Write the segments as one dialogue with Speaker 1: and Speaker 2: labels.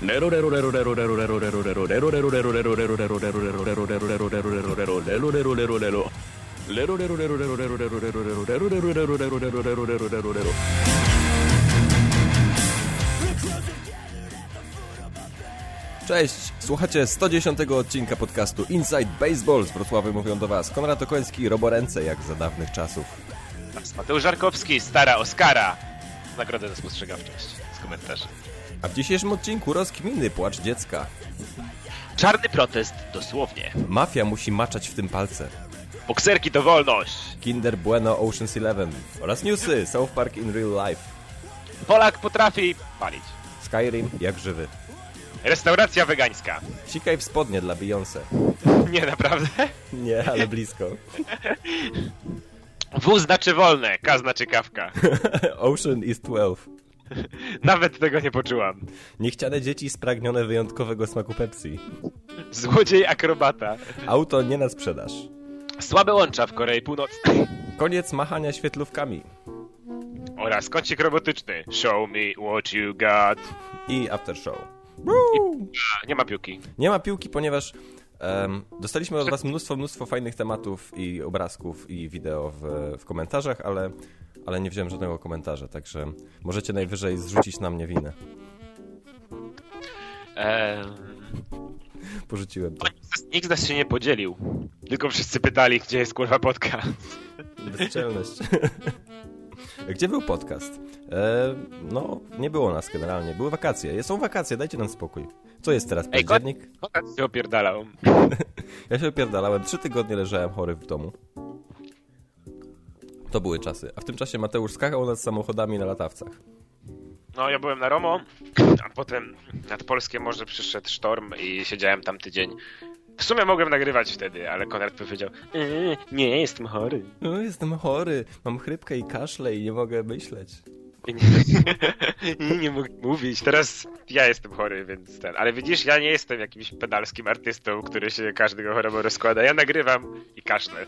Speaker 1: Cześć, słuchacie 110 odcinka podcastu Inside Baseball. Z Wrocławia mówią do Was Konrad Okoński i Roboręce, jak za dawnych czasów.
Speaker 2: Mateusz Żarkowski, stara Oskara. Nagrodę za spostrzegawczość z komentarzy.
Speaker 1: A w dzisiejszym odcinku rozkminy płacz dziecka.
Speaker 2: Czarny protest, dosłownie.
Speaker 1: Mafia musi maczać w tym palce.
Speaker 2: Bokserki to wolność.
Speaker 1: Kinder Bueno Ocean's 11 oraz newsy South Park in Real Life.
Speaker 2: Polak potrafi palić.
Speaker 1: Skyrim jak żywy.
Speaker 2: Restauracja wegańska.
Speaker 1: Sikaj w spodnie dla Beyoncé.
Speaker 2: Nie, naprawdę?
Speaker 1: Nie, ale blisko.
Speaker 2: W znaczy wolne, K znaczy kawka.
Speaker 1: Ocean is 12.
Speaker 2: Nawet tego nie poczułam.
Speaker 1: Niechciane dzieci spragnione wyjątkowego smaku Pepsi.
Speaker 2: Złodziej akrobata.
Speaker 1: Auto nie na sprzedaż.
Speaker 2: Słabe łącza w Korei Północnej.
Speaker 1: Koniec machania świetlówkami.
Speaker 2: Oraz kącik robotyczny. Show me what you got.
Speaker 1: I after show.
Speaker 2: Nie ma piłki.
Speaker 1: Nie ma piłki, ponieważ dostaliśmy od Was mnóstwo fajnych tematów i obrazków i wideo w komentarzach, ale nie wziąłem żadnego komentarza, także możecie najwyżej zrzucić na mnie winę. Porzuciłem to.
Speaker 2: Nikt z nas się nie podzielił. Tylko wszyscy pytali, gdzie jest kurwa podcast.
Speaker 1: Bezczelność. Gdzie był podcast? No, nie było nas generalnie. Były wakacje. Są wakacje, dajcie nam spokój. Co jest teraz, październik?
Speaker 2: Kontakt się opierdalał.
Speaker 1: Ja się opierdalałem. 3 tygodnie leżałem chory w domu. To były czasy. A w tym czasie Mateusz skakał nad samochodami na latawcach.
Speaker 2: No, ja byłem na Romo, a potem nad polskie morze przyszedł sztorm i siedziałem tam tydzień. W sumie mogłem nagrywać wtedy, ale Konrad powiedział: nie, jestem chory.
Speaker 1: No, jestem chory, mam chrypkę i kaszle i nie mogę myśleć.
Speaker 2: Nie mogę mówić. Teraz ja jestem chory, więc ten. Ale widzisz, ja nie jestem jakimś pedalskim artystą, który się każdego chorobą rozkłada. Ja nagrywam i kaszlę.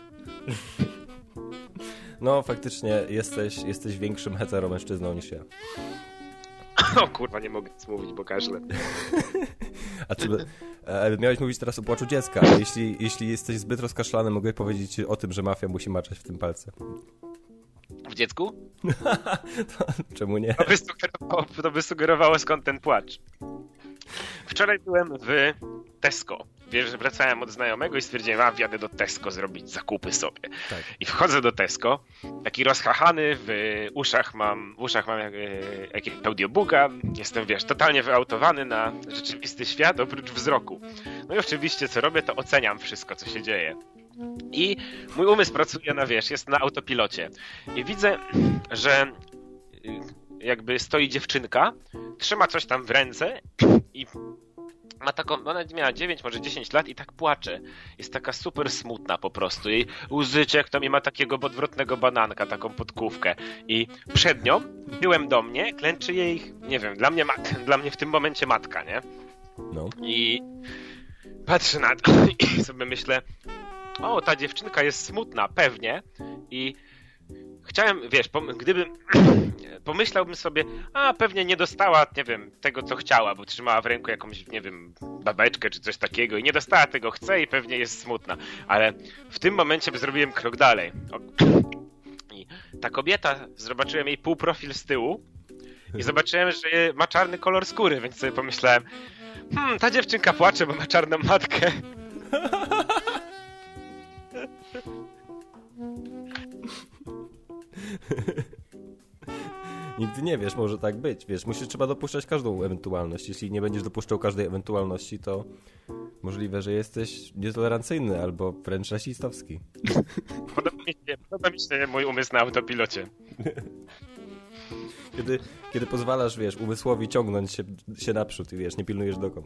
Speaker 1: No, faktycznie jesteś większym heteromężczyzną niż ja.
Speaker 2: O kurwa, nie mogę nic mówić, bo kaszlę.
Speaker 1: A czy miałeś mówić teraz o płaczu dziecka? Jeśli jesteś zbyt rozkaszlany, mogę powiedzieć o tym, że mafia musi maczać w tym palce.
Speaker 2: W dziecku?
Speaker 1: Czemu nie?
Speaker 2: To by sugerowało skąd ten płacz. Wczoraj byłem w Tesco. Wiesz, że wracałem od znajomego i stwierdziłem, wjadę do Tesco zrobić zakupy sobie. Tak. I wchodzę do Tesco, taki rozchachany, w uszach mam jakiegoś audiobooka, jestem, wiesz, totalnie wyautowany na rzeczywisty świat, oprócz wzroku. No i oczywiście, co robię, to oceniam wszystko, co się dzieje. I mój umysł pracuje jest na autopilocie. I widzę, że jakby stoi dziewczynka, trzyma coś tam w ręce i ma taką, ona miała 9, może 10 lat i tak płacze. Jest taka super smutna po prostu. Jej łzy ciekną i ma takiego podwrotnego bananka, taką podkówkę. I przed nią, tyłem do mnie, klęczy jej, nie wiem, dla mnie w tym momencie matka, nie?
Speaker 1: No.
Speaker 2: I patrzę na to i sobie myślę, ta dziewczynka jest smutna, pewnie. I chciałem, gdybym pomyślałbym sobie, pewnie nie dostała, nie wiem, tego co chciała, bo trzymała w ręku jakąś, nie wiem, babeczkę czy coś takiego i nie dostała tego, chce i pewnie jest smutna. Ale w tym momencie zrobiłem krok dalej. I ta kobieta, zobaczyłem jej półprofil z tyłu i zobaczyłem, że ma czarny kolor skóry, więc sobie pomyślałem, ta dziewczynka płacze, bo ma czarną matkę.
Speaker 1: Nigdy nie wiesz, może tak być. Trzeba dopuszczać każdą ewentualność. Jeśli nie będziesz dopuszczał każdej ewentualności, to możliwe, że jesteś nietolerancyjny albo wręcz rasistowski.
Speaker 2: Podoba mi się mój umysł na autopilocie.
Speaker 1: Kiedy pozwalasz, umysłowi ciągnąć się naprzód i nie pilnujesz dokąd.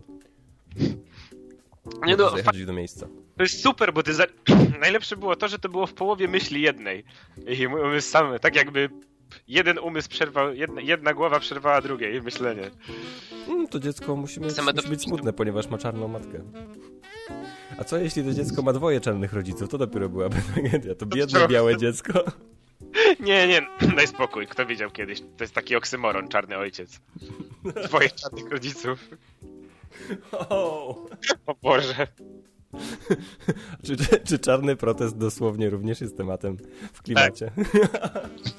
Speaker 1: Nie zajechać do miejsca.
Speaker 2: To jest super, bo najlepsze było to, że to było w połowie myśli jednej. I mój umysł sam, tak jakby jeden umysł przerwał, jedna głowa przerwała drugiej myślenie.
Speaker 1: To dziecko musi być smutne, ponieważ ma czarną matkę. A co jeśli to dziecko ma 2 czarnych rodziców? To dopiero byłaby tragedia. To biedne, białe dziecko.
Speaker 2: Nie, daj spokój. Kto widział kiedyś? To jest taki oksymoron, czarny ojciec. 2 czarnych rodziców.
Speaker 1: O
Speaker 2: Boże.
Speaker 1: Czy czarny protest dosłownie również jest tematem w klimacie?
Speaker 2: Tak.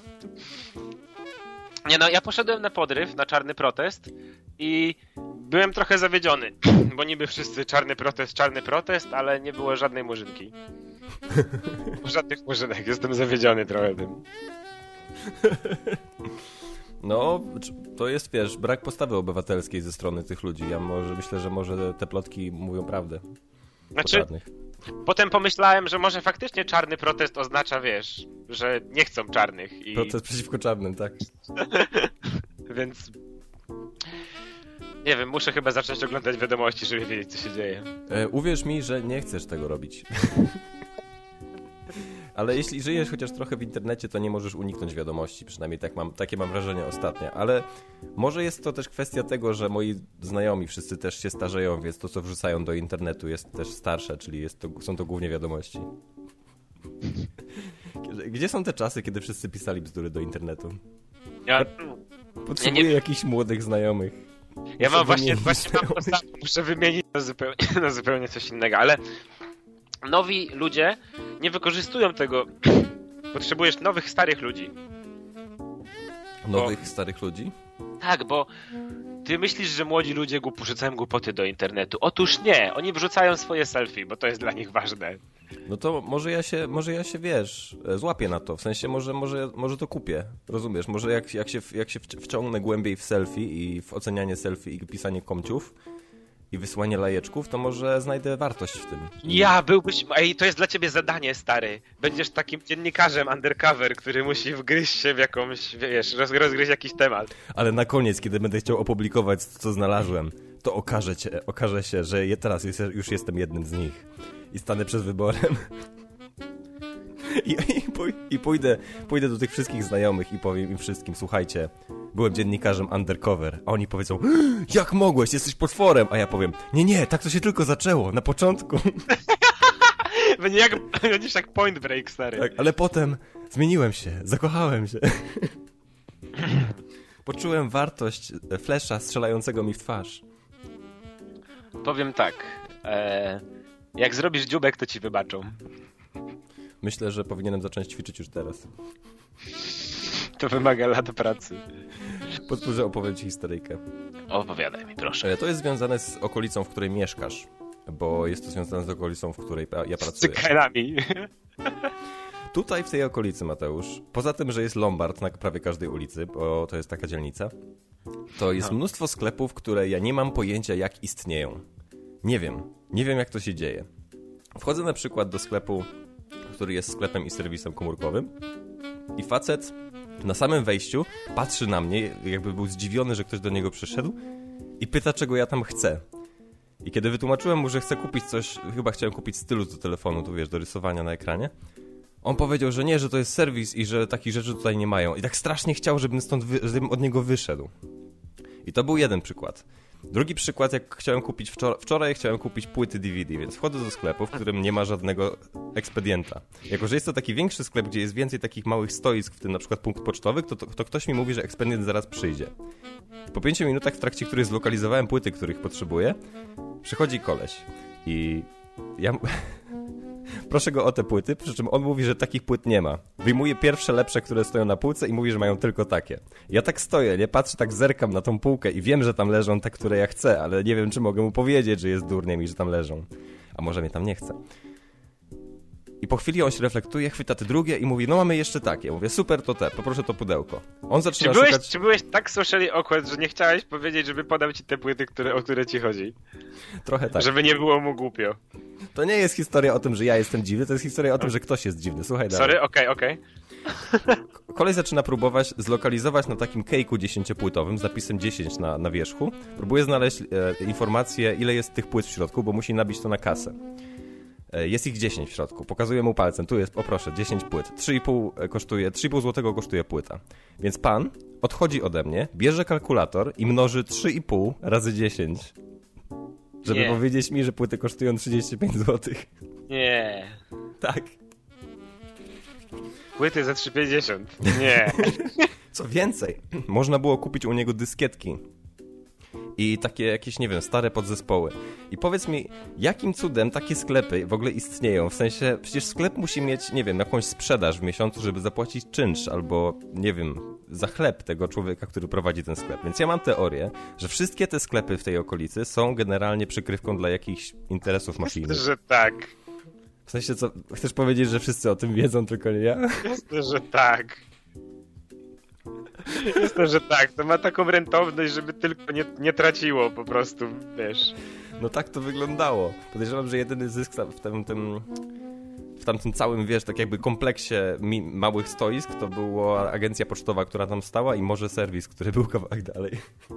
Speaker 2: Nie no, ja poszedłem na podryw, na czarny protest i byłem trochę zawiedziony, bo niby wszyscy czarny protest, ale nie było żadnej murzynki. Żadnych murzynek, jestem zawiedziony trochę tym.
Speaker 1: No, to jest, wiesz, brak postawy obywatelskiej ze strony tych ludzi. Myślę, że może te plotki mówią prawdę.
Speaker 2: Znaczy, potem pomyślałem, że może faktycznie czarny protest oznacza, wiesz, że nie chcą czarnych.
Speaker 1: Protest przeciwko czarnym, tak.
Speaker 2: Więc... Nie wiem, muszę chyba zacząć oglądać wiadomości, żeby wiedzieć, co się dzieje.
Speaker 1: Uwierz mi, że nie chcesz tego robić. Ale jeśli żyjesz chociaż trochę w internecie, to nie możesz uniknąć wiadomości. Przynajmniej takie mam wrażenie ostatnio. Ale może jest to też kwestia tego, że moi znajomi wszyscy też się starzeją, więc to, co wrzucają do internetu, jest też starsze, czyli są to głównie wiadomości. Gdzie są te czasy, kiedy wszyscy pisali bzdury do internetu? Potrzebuję jakichś młodych znajomych.
Speaker 2: Ja mam właśnie mam to samo. Muszę wymienić na zupełnie coś innego, ale nowi ludzie nie wykorzystują tego. Potrzebujesz nowych, starych ludzi.
Speaker 1: Nowych, starych ludzi?
Speaker 2: Tak, bo ty myślisz, że młodzi ludzie wrzucają głupoty do internetu. Otóż nie, oni wrzucają swoje selfie, bo to jest dla nich ważne.
Speaker 1: No to może ja się, wiesz, złapię na to. W sensie może to kupię. Rozumiesz? Może jak się wciągnę głębiej w selfie i w ocenianie selfie i pisanie komciów i wysyłanie lajeczków, to może znajdę wartość w tym.
Speaker 2: To jest dla ciebie zadanie, stary. Będziesz takim dziennikarzem undercover, który musi wgryźć się w jakąś, wiesz, rozgryźć jakiś temat.
Speaker 1: Ale na koniec, kiedy będę chciał opublikować, co znalazłem, to okaże się, że teraz już jestem jednym z nich. I stanę przed wyborem. I pójdę do tych wszystkich znajomych i powiem im wszystkim, słuchajcie, byłem dziennikarzem undercover, a oni powiedzą, jak mogłeś, jesteś potworem, a ja powiem, nie, tak to się tylko zaczęło, na początku.
Speaker 2: Będziesz jak Point Break, stary.
Speaker 1: Tak, ale potem zmieniłem się, zakochałem się. Poczułem wartość flesza strzelającego mi w twarz.
Speaker 2: Powiem tak, jak zrobisz dziubek, to ci wybaczą.
Speaker 1: Myślę, że powinienem zacząć ćwiczyć już teraz.
Speaker 2: To wymaga lat pracy.
Speaker 1: Pozwól, że opowiem ci historyjkę.
Speaker 2: Opowiadaj mi, proszę.
Speaker 1: To jest związane z okolicą, w której mieszkasz, bo jest to związane z okolicą, w której ja pracuję.
Speaker 2: Z cyklami.
Speaker 1: Tutaj w tej okolicy, Mateusz, poza tym, że jest Lombard na prawie każdej ulicy, bo to jest taka dzielnica, to jest mnóstwo sklepów, które ja nie mam pojęcia, jak istnieją. Nie wiem, jak to się dzieje. Wchodzę na przykład do sklepu, który jest sklepem i serwisem komórkowym i facet na samym wejściu patrzy na mnie, jakby był zdziwiony, że ktoś do niego przyszedł i pyta, czego ja tam chcę. I kiedy wytłumaczyłem mu, że chcę kupić coś, chyba chciałem kupić stylus do telefonu, tu wiesz, do rysowania na ekranie, on powiedział, że nie, że to jest serwis i że takich rzeczy tutaj nie mają. I tak strasznie chciał, żebym od niego wyszedł. I to był jeden przykład. Drugi przykład, jak chciałem kupić wczoraj chciałem kupić płyty DVD, więc wchodzę do sklepu, w którym nie ma żadnego ekspedienta. Jako że jest to taki większy sklep, gdzie jest więcej takich małych stoisk, w tym na przykład punkt pocztowy, to ktoś mi mówi, że ekspedient zaraz przyjdzie. Po 5 minutach, w trakcie których zlokalizowałem płyty, których potrzebuję, przychodzi koleś i ja proszę go o te płyty, przy czym on mówi, że takich płyt nie ma. Wyjmuje pierwsze lepsze, które stoją na półce i mówi, że mają tylko takie. Ja tak stoję, nie patrzę, tak zerkam na tą półkę i wiem, że tam leżą te, które ja chcę, ale nie wiem, czy mogę mu powiedzieć, że jest durniem i że tam leżą. A może mnie tam nie chce. I po chwili on się reflektuje, chwyta te drugie i mówi, no mamy jeszcze takie. Mówię, super, to poproszę to pudełko. On zaczyna szukać...
Speaker 2: Czy byłeś tak socially awkward, że nie chciałeś powiedzieć, żeby podał ci te płyty, o które ci chodzi?
Speaker 1: Trochę tak.
Speaker 2: Żeby nie było mu głupio.
Speaker 1: To nie jest historia o tym, że ja jestem dziwny, to jest historia o tym, że ktoś jest dziwny. Słuchaj dalej.
Speaker 2: Sorry, okej.
Speaker 1: Kolej zaczyna próbować zlokalizować na takim cake'u 10-płytowym z napisem 10 na wierzchu. Próbuje znaleźć informację, ile jest tych płyt w środku, bo musi nabić to na kasę. Jest ich 10 w środku. Pokazuję mu palcem. Tu jest, o proszę, 10 płyt. 3,5 złotego kosztuje płyta. Więc pan odchodzi ode mnie, bierze kalkulator i mnoży 3,5 razy 10. Żeby powiedzieć mi, że płyty kosztują 35 zł.
Speaker 2: Nie.
Speaker 1: Tak.
Speaker 2: Płyty za 3,50. Nie.
Speaker 1: Co więcej, można było kupić u niego dyskietki. i takie jakieś, nie wiem, stare podzespoły. I powiedz mi, jakim cudem takie sklepy w ogóle istnieją? W sensie, przecież sklep musi mieć, nie wiem, jakąś sprzedaż w miesiącu, żeby zapłacić czynsz albo, nie wiem, za chleb tego człowieka, który prowadzi ten sklep. Więc ja mam teorię, że wszystkie te sklepy w tej okolicy są generalnie przykrywką dla jakichś interesów mafijnych.
Speaker 2: Myślę, że tak.
Speaker 1: W sensie, co, chcesz powiedzieć, że wszyscy o tym wiedzą, tylko nie ja?
Speaker 2: Myślę, że tak. Myślę, że tak. To ma taką rentowność, żeby tylko nie traciło po prostu, wiesz.
Speaker 1: No tak to wyglądało. Podejrzewam, że jedyny zysk w tamtym całym, wiesz, tak jakby kompleksie małych stoisk to była agencja pocztowa, która tam stała i może serwis, który był kawałek dalej.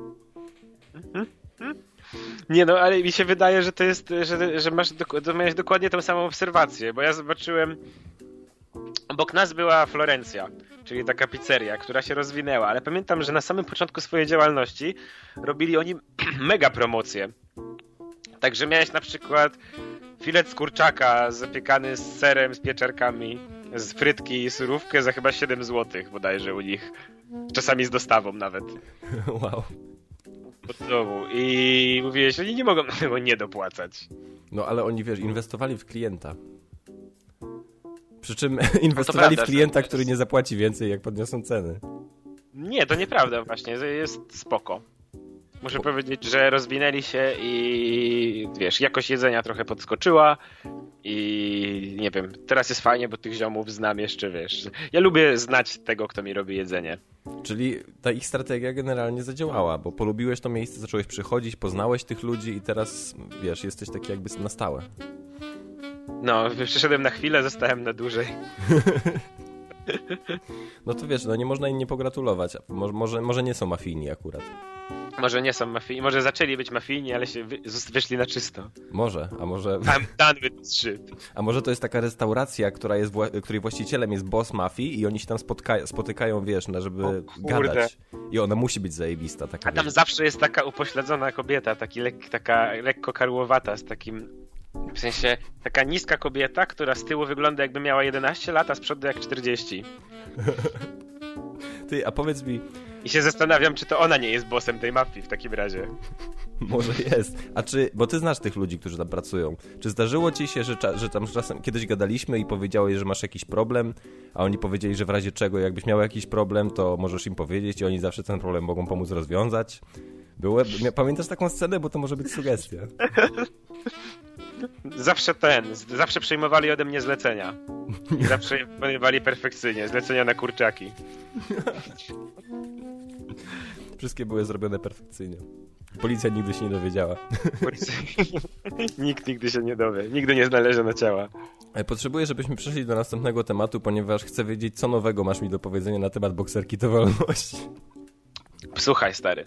Speaker 2: Nie no, ale mi się wydaje, że to jest, że miałeś dokładnie tą samą obserwację, bo ja zobaczyłem, obok nas była Florencja, czyli taka pizzeria, która się rozwinęła, ale pamiętam, że na samym początku swojej działalności robili oni mega promocję. Także miałeś na przykład filet z kurczaka zapiekany z serem, z pieczarkami, z frytki i surówkę za chyba 7 zł bodajże u nich. Czasami z dostawą nawet.
Speaker 1: Wow.
Speaker 2: Od domu. I mówiłeś, oni nie mogą tego nie dopłacać.
Speaker 1: No ale oni, wiesz, inwestowali w klienta. Przy czym inwestowali w klienta, który nie zapłaci więcej, jak podniosą ceny.
Speaker 2: Nie, to nieprawda właśnie. Jest spoko. Muszę powiedzieć, że rozwinęli się i wiesz, jakość jedzenia trochę podskoczyła i nie wiem, teraz jest fajnie, bo tych ziomów znam jeszcze, wiesz. Ja lubię znać tego, kto mi robi jedzenie.
Speaker 1: Czyli ta ich strategia generalnie zadziałała, bo polubiłeś to miejsce, zacząłeś przychodzić, poznałeś tych ludzi i teraz, wiesz, jesteś taki jakby na stałe.
Speaker 2: No, przyszedłem na chwilę, zostałem na dłużej.
Speaker 1: No to wiesz, no nie można im nie pogratulować. Może nie są mafijni akurat.
Speaker 2: Może nie są mafijni, może zaczęli być mafijni, ale się wyszli na czysto.
Speaker 1: Może, a może...
Speaker 2: I'm done with this shit.
Speaker 1: A może to jest taka restauracja, której właścicielem jest boss mafii i oni się tam spotykają, wiesz, żeby gadać. I ona musi być zajebista. Taka,
Speaker 2: a tam zawsze jest taka upośledzona kobieta, taka lekko karłowata z takim... W sensie taka niska kobieta, która z tyłu wygląda jakby miała 11 lat, a z przodu jak 40.
Speaker 1: Ty, a powiedz mi...
Speaker 2: I się zastanawiam, czy to ona nie jest bossem tej mafii w takim razie.
Speaker 1: Może jest. A czy, bo ty znasz tych ludzi, którzy tam pracują. Czy zdarzyło ci się, że tam czasem kiedyś gadaliśmy i powiedziałeś, że masz jakiś problem, a oni powiedzieli, że w razie czego, jakbyś miał jakiś problem, to możesz im powiedzieć i oni zawsze ten problem mogą pomóc rozwiązać? Pamiętasz taką scenę? Bo to może być sugestia.
Speaker 2: Zawsze przejmowali ode mnie zlecenia. I zawsze je wykonywali perfekcyjnie. Zlecenia na kurczaki.
Speaker 1: Wszystkie były zrobione perfekcyjnie. Policja nigdy się nie dowiedziała.
Speaker 2: Nikt nigdy się nie dowie. Nigdy nie znaleziono ciała.
Speaker 1: Potrzebuję, żebyśmy przeszli do następnego tematu, ponieważ chcę wiedzieć, co nowego masz mi do powiedzenia na temat bokserki to wolność. Słuchaj,
Speaker 2: stary.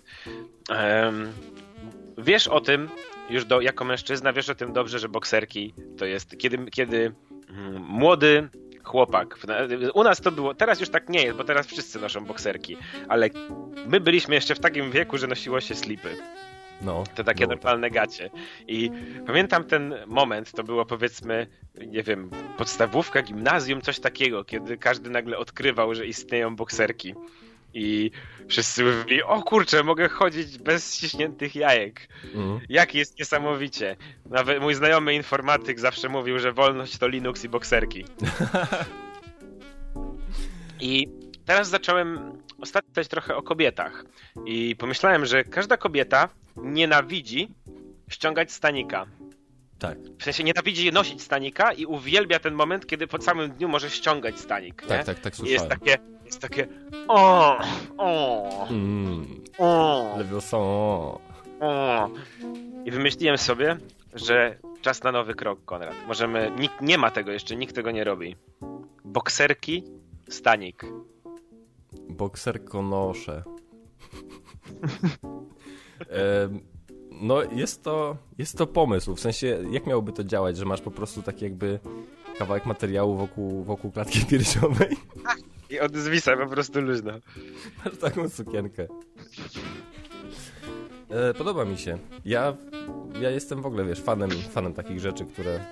Speaker 2: Wiesz o tym, jako mężczyzna, wiesz o tym dobrze, że bokserki to jest, kiedy młody chłopak, u nas to było, teraz już tak nie jest, bo teraz wszyscy noszą bokserki, ale my byliśmy jeszcze w takim wieku, że nosiło się slipy.
Speaker 1: No,
Speaker 2: to takie normalne gacie. I pamiętam ten moment, to było powiedzmy, nie wiem, podstawówka, gimnazjum, coś takiego, kiedy każdy nagle odkrywał, że istnieją bokserki. I wszyscy mówili, o kurczę, mogę chodzić bez ściśniętych jajek. Jak jest niesamowicie. Nawet mój znajomy informatyk zawsze mówił, że wolność to Linux i bokserki. I teraz zacząłem ostatnio czytać trochę o kobietach. I pomyślałem, że każda kobieta nienawidzi ściągać stanika.
Speaker 1: Tak.
Speaker 2: W sensie nienawidzi nosić stanika i uwielbia ten moment, kiedy po całym dniu może ściągać stanik.
Speaker 1: Tak, nie? Tak, słyszałem.
Speaker 2: Jest takie I wymyśliłem sobie, że czas na nowy krok, Konrad. Nikt nie ma tego jeszcze, nikt tego nie robi. Bokserki, stanik.
Speaker 1: Bokserko noszę. No jest to pomysł, w sensie jak miałoby to działać, że masz po prostu taki jakby kawałek materiału wokół klatki piersiowej?
Speaker 2: I od zwisa po prostu luźno.
Speaker 1: Masz taką sukienkę. Podoba mi się. Ja jestem w ogóle, wiesz, fanem takich rzeczy,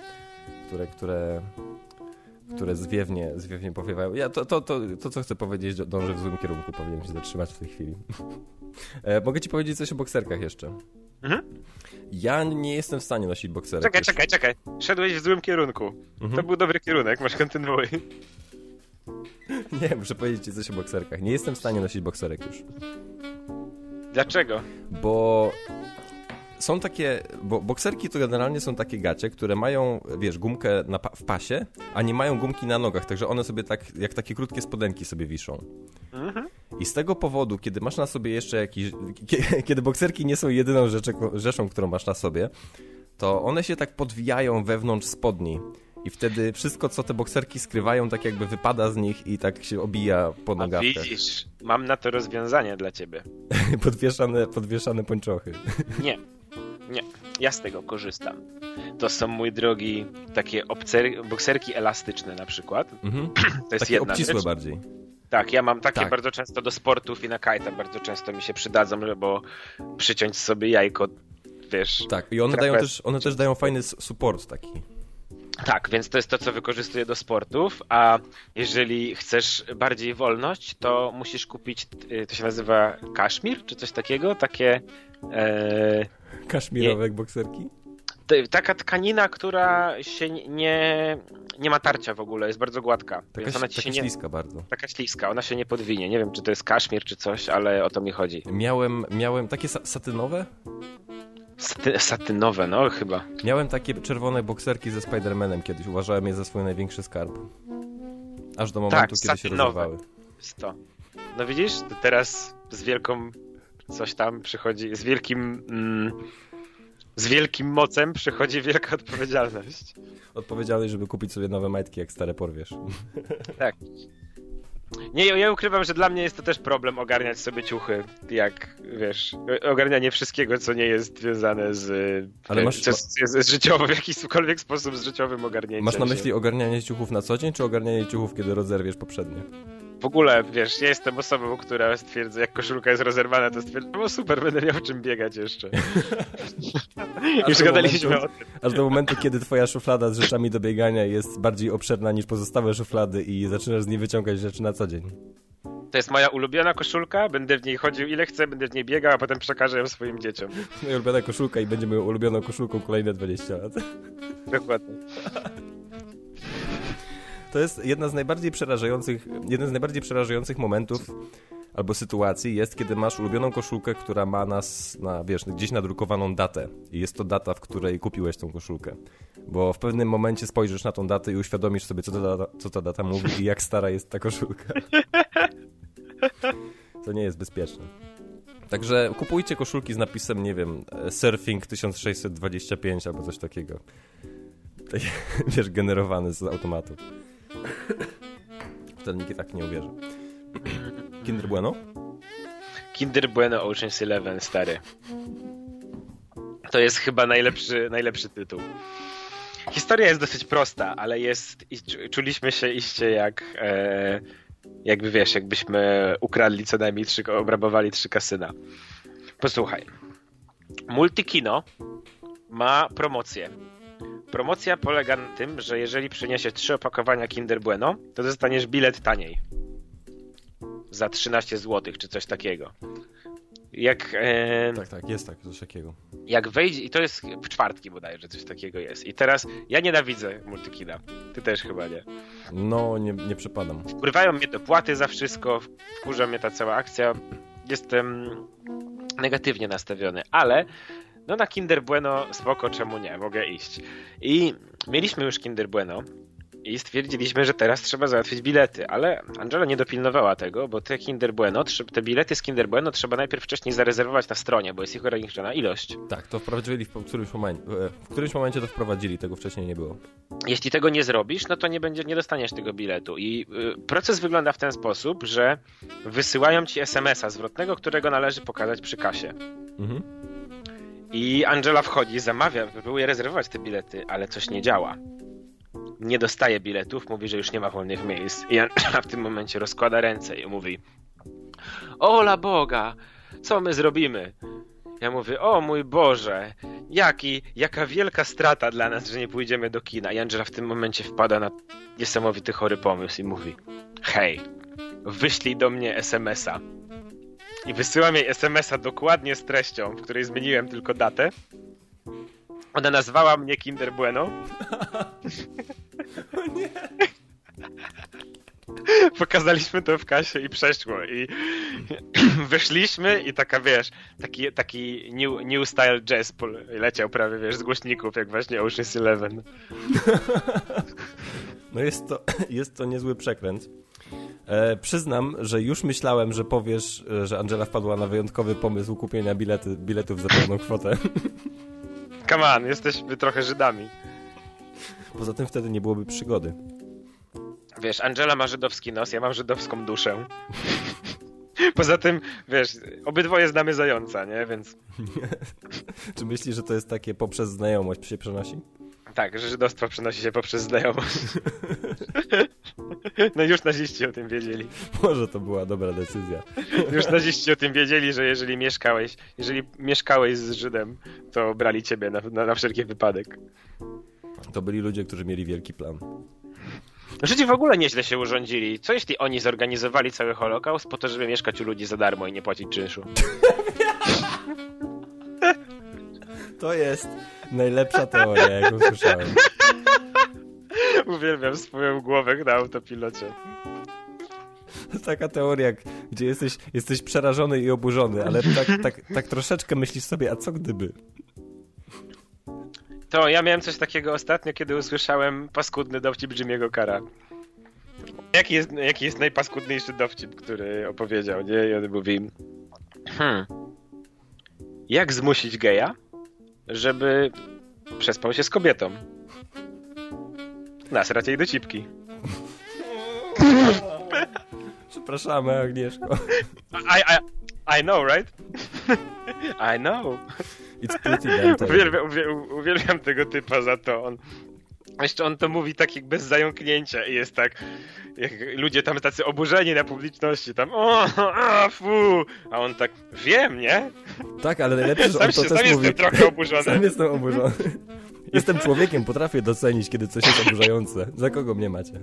Speaker 1: które zwiewnie powiewają. Ja to co chcę powiedzieć, dążę w złym kierunku, powinienem się zatrzymać w tej chwili. Mogę ci powiedzieć coś o bokserkach jeszcze.
Speaker 2: Mhm.
Speaker 1: Ja nie jestem w stanie nosić bokserek.
Speaker 2: Czekaj. Szedłeś w złym kierunku. To był dobry kierunek, masz kontynuuj.
Speaker 1: Nie, muszę powiedzieć ci coś o bokserkach. Nie jestem w stanie nosić bokserek już.
Speaker 2: Dlaczego?
Speaker 1: Bo są takie... Bo bokserki to generalnie są takie gacie, które mają, wiesz, gumkę w pasie, a nie mają gumki na nogach, także one sobie tak, jak takie krótkie spodenki sobie wiszą. Mhm. I z tego powodu, kiedy masz na sobie jeszcze jakiś... Kiedy bokserki nie są jedyną rzeczą, którą masz na sobie, to one się tak podwijają wewnątrz spodni. I wtedy wszystko, co te bokserki skrywają, tak jakby wypada z nich i tak się obija po nogawkach.
Speaker 2: Widzisz, mam na to rozwiązanie dla ciebie.
Speaker 1: Podwieszane pończochy.
Speaker 2: Nie, ja z tego korzystam. To są, mój drogi, takie bokserki elastyczne na przykład.
Speaker 1: Mhm.
Speaker 2: To jest
Speaker 1: takie
Speaker 2: jedna
Speaker 1: obcisłe
Speaker 2: rzecz.
Speaker 1: bardziej.
Speaker 2: Tak, ja mam takie bardzo często do sportów i na kajta bardzo często mi się przydadzą, żeby przyciąć sobie jajko, wiesz.
Speaker 1: Tak, i one też dają fajny support taki.
Speaker 2: Tak, więc to jest to, co wykorzystuję do sportów, a jeżeli chcesz bardziej wolność, to musisz kupić, to się nazywa kaszmir, czy coś takiego, takie...
Speaker 1: Kaszmirowe jak bokserki?
Speaker 2: Taka tkanina, która się nie ma tarcia w ogóle, jest bardzo gładka.
Speaker 1: Taka śliska bardzo.
Speaker 2: Taka śliska, ona się nie podwinie. Nie wiem, czy to jest kaszmir, czy coś, ale o to mi chodzi.
Speaker 1: Miałem takie satynowe?
Speaker 2: Satynowe, no chyba.
Speaker 1: Miałem takie czerwone bokserki ze Spider-Manem kiedyś. Uważałem je za swój największy skarb. Aż do momentu, kiedy się rozerwały.
Speaker 2: No widzisz, to teraz z wielką... coś tam przychodzi, z wielkim mocem przychodzi wielka odpowiedzialność.
Speaker 1: Odpowiedzialność, żeby kupić sobie nowe majtki, jak stare porwiesz. Tak.
Speaker 2: Nie, ja ukrywam, że dla mnie jest to też problem ogarniać sobie ciuchy, jak, wiesz, ogarnianie wszystkiego, co nie jest związane z życiowym, w jakikolwiek sposób z życiowym ogarnięciem.
Speaker 1: Masz na myśli ogarnianie ciuchów na co dzień, czy ogarnianie ciuchów, kiedy rozerwiesz poprzednie?
Speaker 2: W ogóle, wiesz, ja jestem osobą, która stwierdza, jak koszulka jest rozerwana, to stwierdza, no super, będę miał czym biegać jeszcze. Już gadaliśmy o tym.
Speaker 1: Aż do momentu, kiedy twoja szuflada z rzeczami do biegania jest bardziej obszerna niż pozostałe szuflady i zaczynasz z niej wyciągać rzeczy na co dzień.
Speaker 2: To jest moja ulubiona koszulka, będę w niej chodził ile chcę, będę w niej biegał, a potem przekażę ją swoim dzieciom.
Speaker 1: Moja ulubiona koszulka i będzie moją ulubioną koszulką kolejne 20 lat.
Speaker 2: Dokładnie.
Speaker 1: To jest jeden z najbardziej przerażających momentów albo sytuacji jest, kiedy masz ulubioną koszulkę, która ma gdzieś nadrukowaną datę. I jest to data, w której kupiłeś tą koszulkę. Bo w pewnym momencie spojrzysz na tą datę i uświadomisz sobie, co ta data mówi i jak stara jest ta koszulka. To nie jest bezpieczne. Także kupujcie koszulki z napisem, nie wiem, Surfing 1625 albo coś takiego. Wiesz, generowany z automatu. Wtedy nikt tak nie uwierzy. Kinder Bueno?
Speaker 2: Kinder Bueno Ocean's 11, stary. To jest chyba najlepszy tytuł. Historia jest dosyć prosta, ale czuliśmy się iście jakby wiesz, jakbyśmy ukradli co najmniej obrabowali 3 kasyna. Posłuchaj. Multikino ma promocję. Promocja polega na tym, że jeżeli przyniesiesz 3 opakowania Kinder Bueno, to dostaniesz bilet taniej. Za 13 zł, czy coś takiego.
Speaker 1: Tak, jest coś takiego.
Speaker 2: Jak wejdzie, i to jest w czwartki bodajże, coś takiego jest. I teraz, ja nienawidzę Multikina. Ty też chyba nie.
Speaker 1: No, nie przepadam.
Speaker 2: Wpływają mnie dopłaty za wszystko, wkurza mnie ta cała akcja. Jestem negatywnie nastawiony, ale no na Kinder Bueno spoko, czemu nie, mogę iść. I mieliśmy już Kinder Bueno i stwierdziliśmy, że teraz trzeba załatwić bilety, ale Angela nie dopilnowała tego, bo te bilety z Kinder Bueno trzeba najpierw wcześniej zarezerwować na stronie, bo jest ich ograniczona ilość.
Speaker 1: Tak, to wprowadzili w którymś momencie to wprowadzili, tego wcześniej nie było.
Speaker 2: Jeśli tego nie zrobisz, no to nie dostaniesz tego biletu i proces wygląda w ten sposób, że wysyłają ci SMS-a zwrotnego, którego należy pokazać przy kasie. Mhm. I Angela wchodzi, zamawia, próbuje rezerwować te bilety, ale coś nie działa. Nie dostaje biletów, mówi, że już nie ma wolnych miejsc. I Angela w tym momencie rozkłada ręce i mówi: ola Boga, co my zrobimy? Ja mówię: o mój Boże, jaka wielka strata dla nas, że nie pójdziemy do kina. I Angela w tym momencie wpada na niesamowity chory pomysł i mówi: hej, wyślij do mnie SMS-a. i wysyłam jej SMS-a dokładnie z treścią, w której zmieniłem tylko datę. Ona nazwała mnie Kinder Bueno.
Speaker 1: O nie!
Speaker 2: Pokazaliśmy to w kasie i przeszło. I wyszliśmy i taka, wiesz, taki new style jazz leciał prawie, wiesz, z głośników, jak właśnie Ocean's 11.
Speaker 1: No jest to niezły przekręt. Przyznam, że już myślałem, że powiesz, że Angela wpadła na wyjątkowy pomysł kupienia biletów za pewną kwotę.
Speaker 2: Come on, jesteśmy trochę Żydami.
Speaker 1: Poza tym wtedy nie byłoby przygody.
Speaker 2: Wiesz, Angela ma żydowski nos, ja mam żydowską duszę. Poza tym, wiesz, obydwoje znamy zająca, nie? Więc...
Speaker 1: Czy myślisz, że to jest takie poprzez znajomość się przenosi?
Speaker 2: Tak, że żydostwo przenosi się poprzez znajomość. No już naziści o tym wiedzieli.
Speaker 1: Może to była dobra decyzja.
Speaker 2: Już naziści o tym wiedzieli, że jeżeli mieszkałeś z Żydem, to brali ciebie na wszelki wypadek.
Speaker 1: To byli ludzie, którzy mieli wielki plan.
Speaker 2: Żydzi w ogóle nieźle się urządzili. Co jeśli oni zorganizowali cały Holokaust po to, żeby mieszkać u ludzi za darmo i nie płacić czynszu?
Speaker 1: To jest najlepsza teoria, jaką słyszałem.
Speaker 2: Uwielbiam swoją głowę na autopilocie.
Speaker 1: Taka teoria, gdzie jesteś przerażony i oburzony, ale tak troszeczkę myślisz sobie, a co gdyby?
Speaker 2: To ja miałem coś takiego ostatnio, kiedy usłyszałem paskudny dowcip Jimmy'ego Carra. Jaki jest najpaskudniejszy dowcip, który opowiedział, nie? I on mówi... Jak zmusić geja, żeby przespał się z kobietą? Nasrać jej do cipki.
Speaker 1: Przepraszamy, Agnieszko.
Speaker 2: I know, right? I know.
Speaker 1: It's pretty damn
Speaker 2: Uwielbiam tego typa za to. Jeszcze on to mówi tak jak bez zająknięcia i jest tak, jak ludzie tam tacy oburzeni na publiczności, tam fu, a on tak, wiem, nie?
Speaker 1: Tak, ale najlepiej, że on to też mówi.
Speaker 2: Jestem trochę oburzony.
Speaker 1: Sam jestem oburzony. Jestem człowiekiem, potrafię docenić, kiedy coś jest oburzające. Za kogo mnie macie?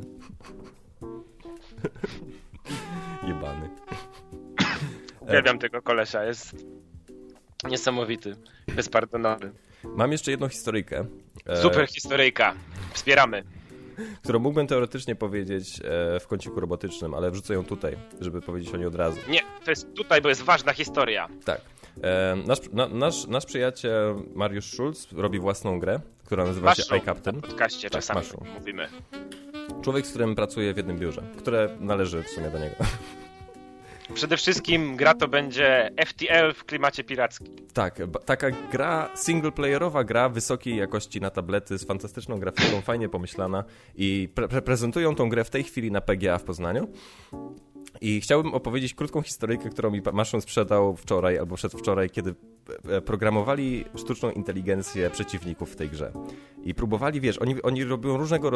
Speaker 1: Jebany.
Speaker 2: Uwielbiam tego kolesia, jest niesamowity, bezpardonowy.
Speaker 1: Mam jeszcze jedną historyjkę.
Speaker 2: Super historyjka. Wspieramy.
Speaker 1: Którą mógłbym teoretycznie powiedzieć w kąciku robotycznym, ale wrzucę ją tutaj, żeby powiedzieć o niej od razu.
Speaker 2: Nie, to jest tutaj, bo jest ważna historia.
Speaker 1: Tak. Nasz przyjaciel Mariusz Schulz robi własną grę, która nazywa się iCaptain.
Speaker 2: Na podcaście
Speaker 1: tak,
Speaker 2: czasami mówimy.
Speaker 1: Człowiek, z którym pracuje w jednym biurze, które należy w sumie do niego.
Speaker 2: Przede wszystkim gra to będzie FTL w klimacie pirackim.
Speaker 1: Tak, taka gra, singleplayerowa gra wysokiej jakości na tablety z fantastyczną grafiką, fajnie pomyślana i prezentują tą grę w tej chwili na PGA w Poznaniu. I chciałbym opowiedzieć krótką historyjkę, którą mi Maszon sprzedał wczoraj albo przedwczoraj, kiedy programowali sztuczną inteligencję przeciwników w tej grze. I próbowali, wiesz, oni robią różnego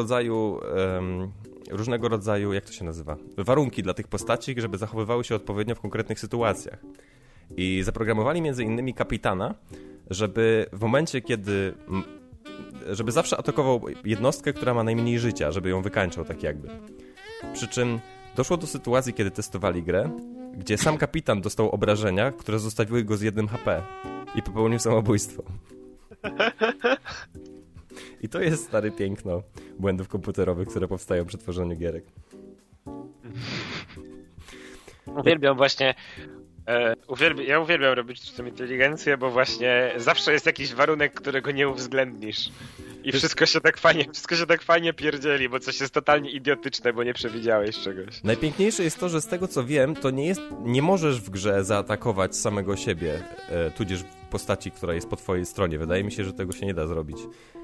Speaker 1: rodzaju, jak to się nazywa, warunki dla tych postaci, żeby zachowywały się odpowiednio w konkretnych sytuacjach. I zaprogramowali między innymi kapitana, żeby w momencie, żeby zawsze atakował jednostkę, która ma najmniej życia, żeby ją wykańczał tak jakby. Przy czym doszło do sytuacji, kiedy testowali grę, gdzie sam kapitan dostał obrażenia, które zostawiły go z 1 HP i popełnił samobójstwo. I to jest stare piękno błędów komputerowych, które powstają przy tworzeniu gierek.
Speaker 2: Uwielbiam właśnie... Ja uwielbiam robić sztuczną inteligencję, bo właśnie zawsze jest jakiś warunek, którego nie uwzględnisz. I wszystko się tak fajnie pierdzieli, bo coś jest totalnie idiotyczne, bo nie przewidziałeś czegoś.
Speaker 1: Najpiękniejsze jest to, że z tego co wiem, to nie możesz w grze zaatakować samego siebie, tudzież postaci, która jest po twojej stronie. Wydaje mi się, że tego się nie da zrobić.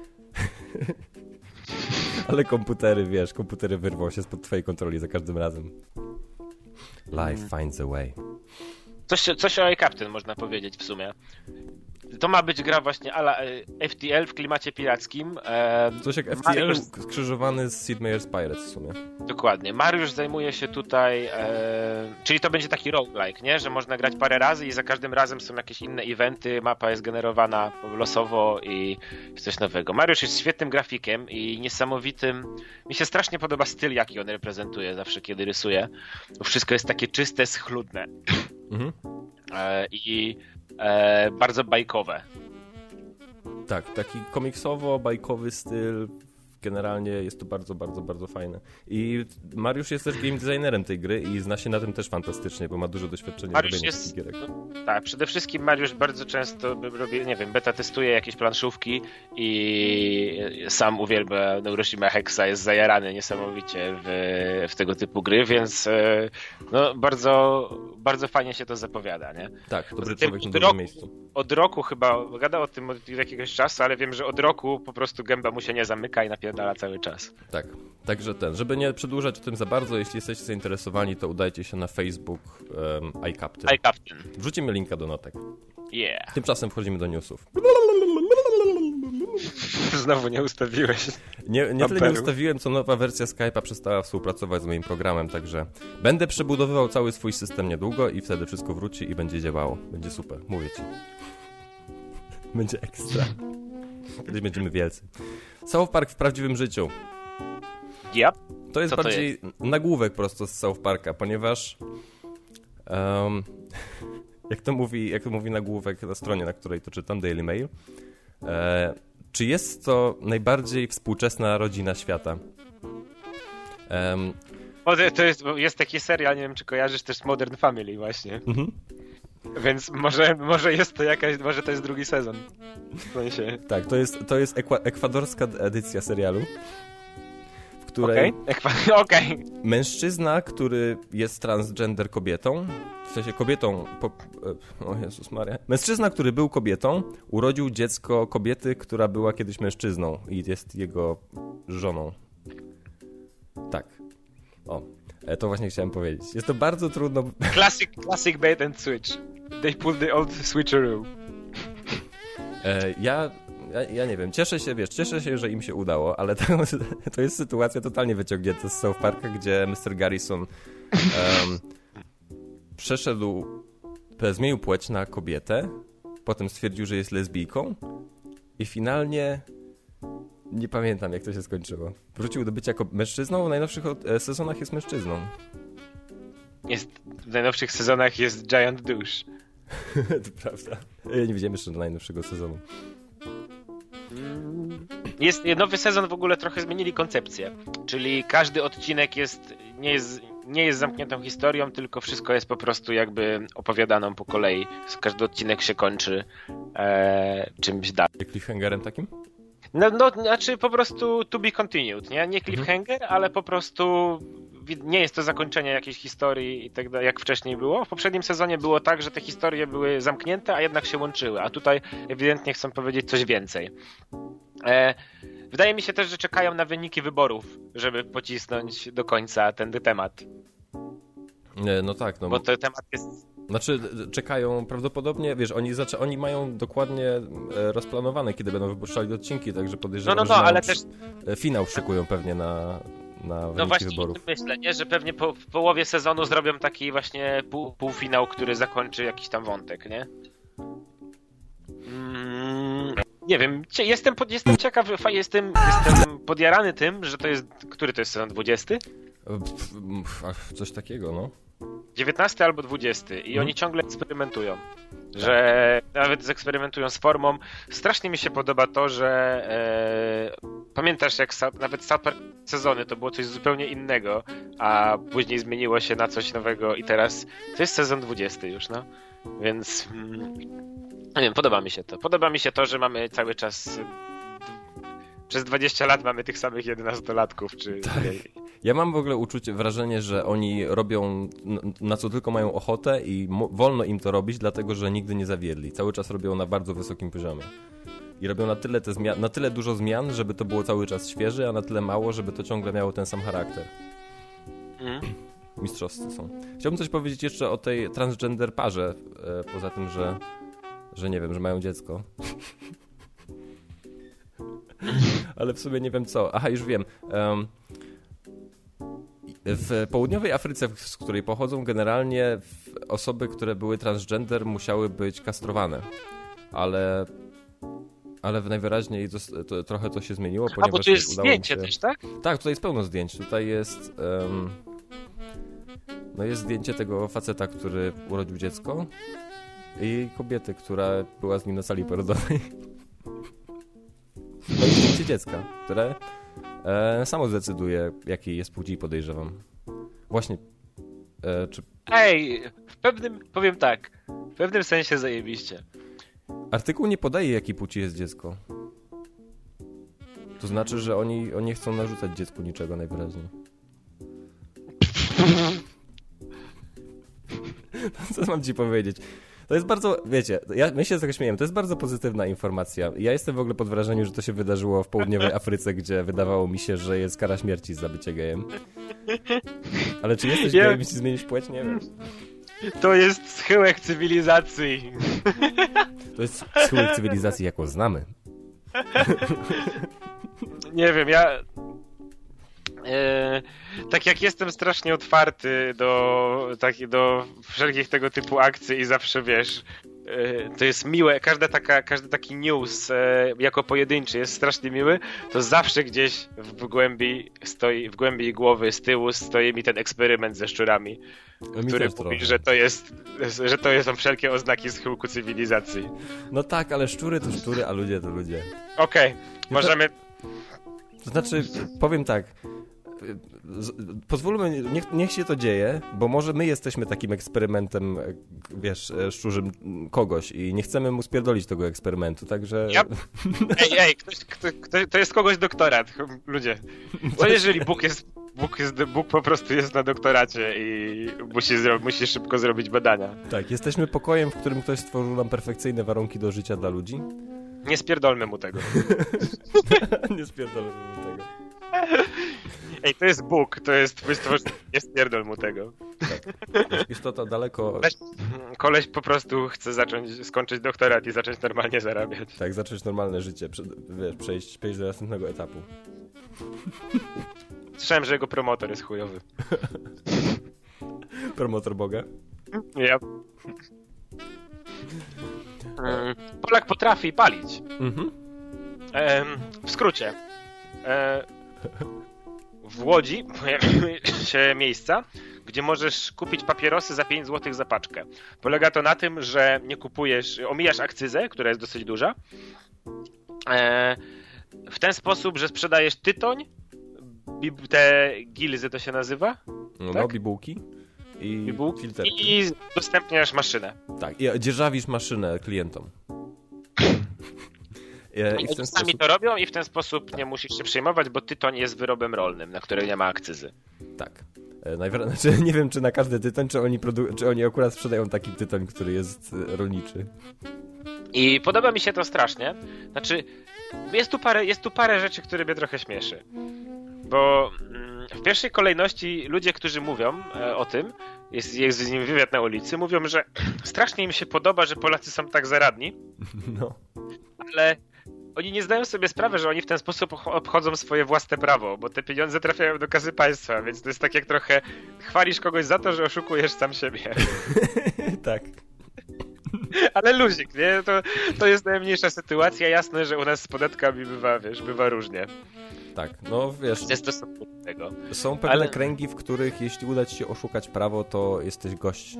Speaker 1: Ale komputery wyrwą się spod twojej kontroli za każdym razem. Life finds a way.
Speaker 2: Coś o iCaptain można powiedzieć w sumie. To ma być gra właśnie a la FTL w klimacie pirackim.
Speaker 1: Coś jak FTL skrzyżowany z Sid Meier's Pirates w sumie.
Speaker 2: Dokładnie. Mariusz zajmuje się tutaj... czyli to będzie taki roguelike, nie? Że można grać parę razy i za każdym razem są jakieś inne eventy, mapa jest generowana losowo i coś nowego. Mariusz jest świetnym grafikiem i niesamowitym... Mi się strasznie podoba styl, jaki on reprezentuje zawsze, kiedy rysuje. Bo wszystko jest takie czyste, schludne. Mhm. i bardzo bajkowe.
Speaker 1: Tak, taki komiksowo-bajkowy styl. Generalnie jest to bardzo, bardzo, bardzo fajne. I Mariusz jest też game designerem tej gry i zna się na tym też fantastycznie, bo ma dużo doświadczenia w robieniu takich gierek.
Speaker 2: Tak, przede wszystkim Mariusz bardzo często robi, nie wiem, beta testuje jakieś planszówki i sam uwielbia Neuroshima Hexa, jest zajarany niesamowicie w tego typu gry, więc no, bardzo, bardzo fajnie się to zapowiada, nie?
Speaker 1: Tak, dobry człowiek na dobrym miejscu.
Speaker 2: Od roku chyba, gadał o tym od jakiegoś czasu, ale wiem, że od roku po prostu gęba mu się nie zamyka i napierdala cały czas.
Speaker 1: Tak, także żeby nie przedłużać o tym za bardzo, jeśli jesteście zainteresowani, to udajcie się na Facebook iCaptain. Wrzucimy linka do notek.
Speaker 2: Yeah.
Speaker 1: Tymczasem wchodzimy do newsów.
Speaker 2: Znowu nie ustawiłeś.
Speaker 1: Nie tyle nie ustawiłem, co nowa wersja Skype'a przestała współpracować z moim programem, także będę przebudowywał cały swój system niedługo i wtedy wszystko wróci i będzie działało. Będzie super, mówię ci. Będzie ekstra. Kiedyś będziemy wielcy. South Park w prawdziwym życiu.
Speaker 2: Yep.
Speaker 1: To jest bardziej nagłówek prosto z South Parka, ponieważ jak to mówi nagłówek na stronie, na której to czytam, Daily Mail, czy jest to najbardziej współczesna rodzina świata?
Speaker 2: To jest taki serial, nie wiem czy kojarzysz, też Modern Family właśnie.
Speaker 1: Mhm.
Speaker 2: Więc może jest to może to jest drugi sezon. W sensie.
Speaker 1: Tak, to jest ekwadorska edycja serialu, w której
Speaker 2: Okej.
Speaker 1: mężczyzna, który jest transgender kobietą, w sensie kobietą, o Jezus Maria, mężczyzna, który był kobietą, urodził dziecko kobiety, która była kiedyś mężczyzną i jest jego żoną. Tak. To właśnie chciałem powiedzieć. Jest to bardzo trudno...
Speaker 2: Classic bait and switch. They pulled the old switcheroo.
Speaker 1: Ja nie wiem, cieszę się, że im się udało, ale to jest sytuacja totalnie wyciągnięta z South Parka, gdzie Mr. Garrison zmienił płeć na kobietę, potem stwierdził, że jest lesbijką i finalnie nie pamiętam, jak to się skończyło. Wrócił do bycia mężczyzną, w najnowszych sezonach jest mężczyzną.
Speaker 2: W najnowszych sezonach jest Giant Douche.
Speaker 1: To prawda. Ja nie widziałem jeszcze do najnowszego sezonu.
Speaker 2: Jest nowy sezon, w ogóle trochę zmienili koncepcję. Czyli każdy odcinek nie jest zamkniętą historią, tylko wszystko jest po prostu jakby opowiadaną po kolei. Każdy odcinek się kończy czymś dalej.
Speaker 1: Cliffhangerem takim?
Speaker 2: No, znaczy po prostu to be continued, nie cliffhanger, ale po prostu nie jest to zakończenie jakiejś historii i tak dalej, jak wcześniej było. W poprzednim sezonie było tak, że te historie były zamknięte, a jednak się łączyły, a tutaj ewidentnie chcą powiedzieć coś więcej. Wydaje mi się też, że czekają na wyniki wyborów, żeby pocisnąć do końca ten temat.
Speaker 1: No tak, no
Speaker 2: bo ten temat jest...
Speaker 1: Znaczy, czekają prawdopodobnie, wiesz, oni mają dokładnie rozplanowane, kiedy będą wypuszczali odcinki, także podejrzewam, że
Speaker 2: ale też
Speaker 1: finał szykują pewnie na wyniki
Speaker 2: właśnie
Speaker 1: wyborów.
Speaker 2: Myślę, nie? Że pewnie w połowie sezonu zrobią taki właśnie półfinał, który zakończy jakiś tam wątek, nie? Nie wiem, jestem ciekaw, jestem podjarany tym, że to jest, który to jest sezon, 20?
Speaker 1: Coś takiego, no.
Speaker 2: 19 albo 20 i oni ciągle eksperymentują, że nawet zeksperymentują z formą. Strasznie mi się podoba to, że pamiętasz jak nawet sezony to było coś zupełnie innego, a później zmieniło się na coś nowego i teraz to jest sezon 20 już, no. Więc nie wiem, podoba mi się to. Podoba mi się to, że mamy cały czas przez 20 lat mamy tych samych 11-latków, czy...
Speaker 1: Tak. Ja mam w ogóle wrażenie, że oni robią na co tylko mają ochotę i wolno im to robić, dlatego że nigdy nie zawiedli. Cały czas robią na bardzo wysokim poziomie. I robią na tyle dużo zmian, żeby to było cały czas świeże, a na tyle mało, żeby to ciągle miało ten sam charakter. Mistrzowscy są. Chciałbym coś powiedzieć jeszcze o tej transgender parze, poza tym, że nie wiem, że mają dziecko. Ale w sumie nie wiem co. Aha, już wiem. W południowej Afryce, z której pochodzą, generalnie osoby, które były transgender, musiały być kastrowane. Ale najwyraźniej trochę to się zmieniło, ponieważ...
Speaker 2: bo tu jest zdjęcie też, tak?
Speaker 1: Tak, tutaj jest pełno zdjęć. Tutaj jest... No jest zdjęcie tego faceta, który urodził dziecko i kobiety, która była z nim na sali porodowej. No i zdjęcie dziecka, które samo zdecyduje, jakiej jest płci, podejrzewam. Właśnie, czy...
Speaker 2: Ej, powiem tak, w pewnym sensie zajebiście.
Speaker 1: Artykuł nie podaje, jakiej płci jest dziecko. To znaczy, że oni nie chcą narzucać dziecku niczego najwyraźniej. Co mam ci powiedzieć? To jest bardzo, wiecie, my się z tego śmiejemy, to jest bardzo pozytywna informacja. Ja jestem w ogóle pod wrażeniem, że to się wydarzyło w południowej Afryce, gdzie wydawało mi się, że jest kara śmierci za bycie gejem. Ale czy jesteś gejem, jeśli zmienisz płeć? Nie wiem.
Speaker 2: To jest schyłek cywilizacji.
Speaker 1: To jest schyłek cywilizacji, jaką znamy.
Speaker 2: Nie wiem, ja... tak jak jestem strasznie otwarty do wszelkich tego typu akcji i zawsze, wiesz, to jest miłe, każdy taki news jako pojedynczy jest strasznie miły, to zawsze gdzieś w głębi głowy, z tyłu stoi mi ten eksperyment ze szczurami, który mówi, że to są wszelkie oznaki schyłku cywilizacji.
Speaker 1: No tak, ale szczury to szczury, a ludzie to ludzie.
Speaker 2: Okej, możemy...
Speaker 1: To znaczy, powiem tak, pozwólmy, niech się to dzieje, bo może my jesteśmy takim eksperymentem, wiesz, szczurzym kogoś i nie chcemy mu spierdolić tego eksperymentu, także...
Speaker 2: Ej, to jest kogoś doktorat, ludzie. Co jeżeli Bóg po prostu jest na doktoracie i musi szybko zrobić badania?
Speaker 1: Tak, jesteśmy pokojem, w którym ktoś stworzył nam perfekcyjne warunki do życia dla ludzi.
Speaker 2: Nie spierdolmy mu tego.
Speaker 1: Nie spierdolmy mu tego.
Speaker 2: Ej, to jest Bóg, to jest twój stworzenie, nie spierdol mu tego.
Speaker 1: Tak. Istota daleko...
Speaker 2: Koleś po prostu chce skończyć doktorat i zacząć normalnie zarabiać.
Speaker 1: Tak, zacząć normalne życie, przejść do następnego etapu.
Speaker 2: Słyszałem, że jego promotor jest chujowy.
Speaker 1: Promotor Boga?
Speaker 2: Ja. Polak potrafi palić.
Speaker 1: Mhm.
Speaker 2: W skrócie. W Łodzi pojawiły się miejsca, gdzie możesz kupić papierosy za 5 zł za paczkę. Polega to na tym, że nie kupujesz, omijasz akcyzę, która jest dosyć duża, w ten sposób, że sprzedajesz tytoń, te gilzy to się nazywa?
Speaker 1: No,
Speaker 2: tak?
Speaker 1: No bibułki i filterki.
Speaker 2: I udostępniasz maszynę.
Speaker 1: Tak, i dzierżawisz maszynę klientom.
Speaker 2: I w ten sami to robią i w ten sposób nie musisz się przejmować, bo tytoń jest wyrobem rolnym, na który nie ma akcyzy.
Speaker 1: Tak. Znaczy, nie wiem, czy na każdy tytoń, czy oni akurat sprzedają taki tytoń, który jest rolniczy.
Speaker 2: I podoba mi się to strasznie. Znaczy, jest tu parę rzeczy, które mnie trochę śmieszy. Bo w pierwszej kolejności ludzie, którzy mówią o tym, jest z nim wywiad na ulicy, mówią, że strasznie im się podoba, że Polacy są tak zaradni.
Speaker 1: No.
Speaker 2: Ale oni nie zdają sobie sprawy, że oni w ten sposób obchodzą swoje własne prawo, bo te pieniądze trafiają do kasy państwa, więc to jest tak jak trochę chwalisz kogoś za to, że oszukujesz sam siebie.
Speaker 1: Tak.
Speaker 2: Ale luzik, nie? To jest najmniejsza sytuacja. Jasne, że u nas z podatkami bywa różnie.
Speaker 1: Tak, no wiesz,
Speaker 2: jest to tego.
Speaker 1: Są pewne kręgi, w których jeśli uda ci się oszukać prawo, to jesteś gość.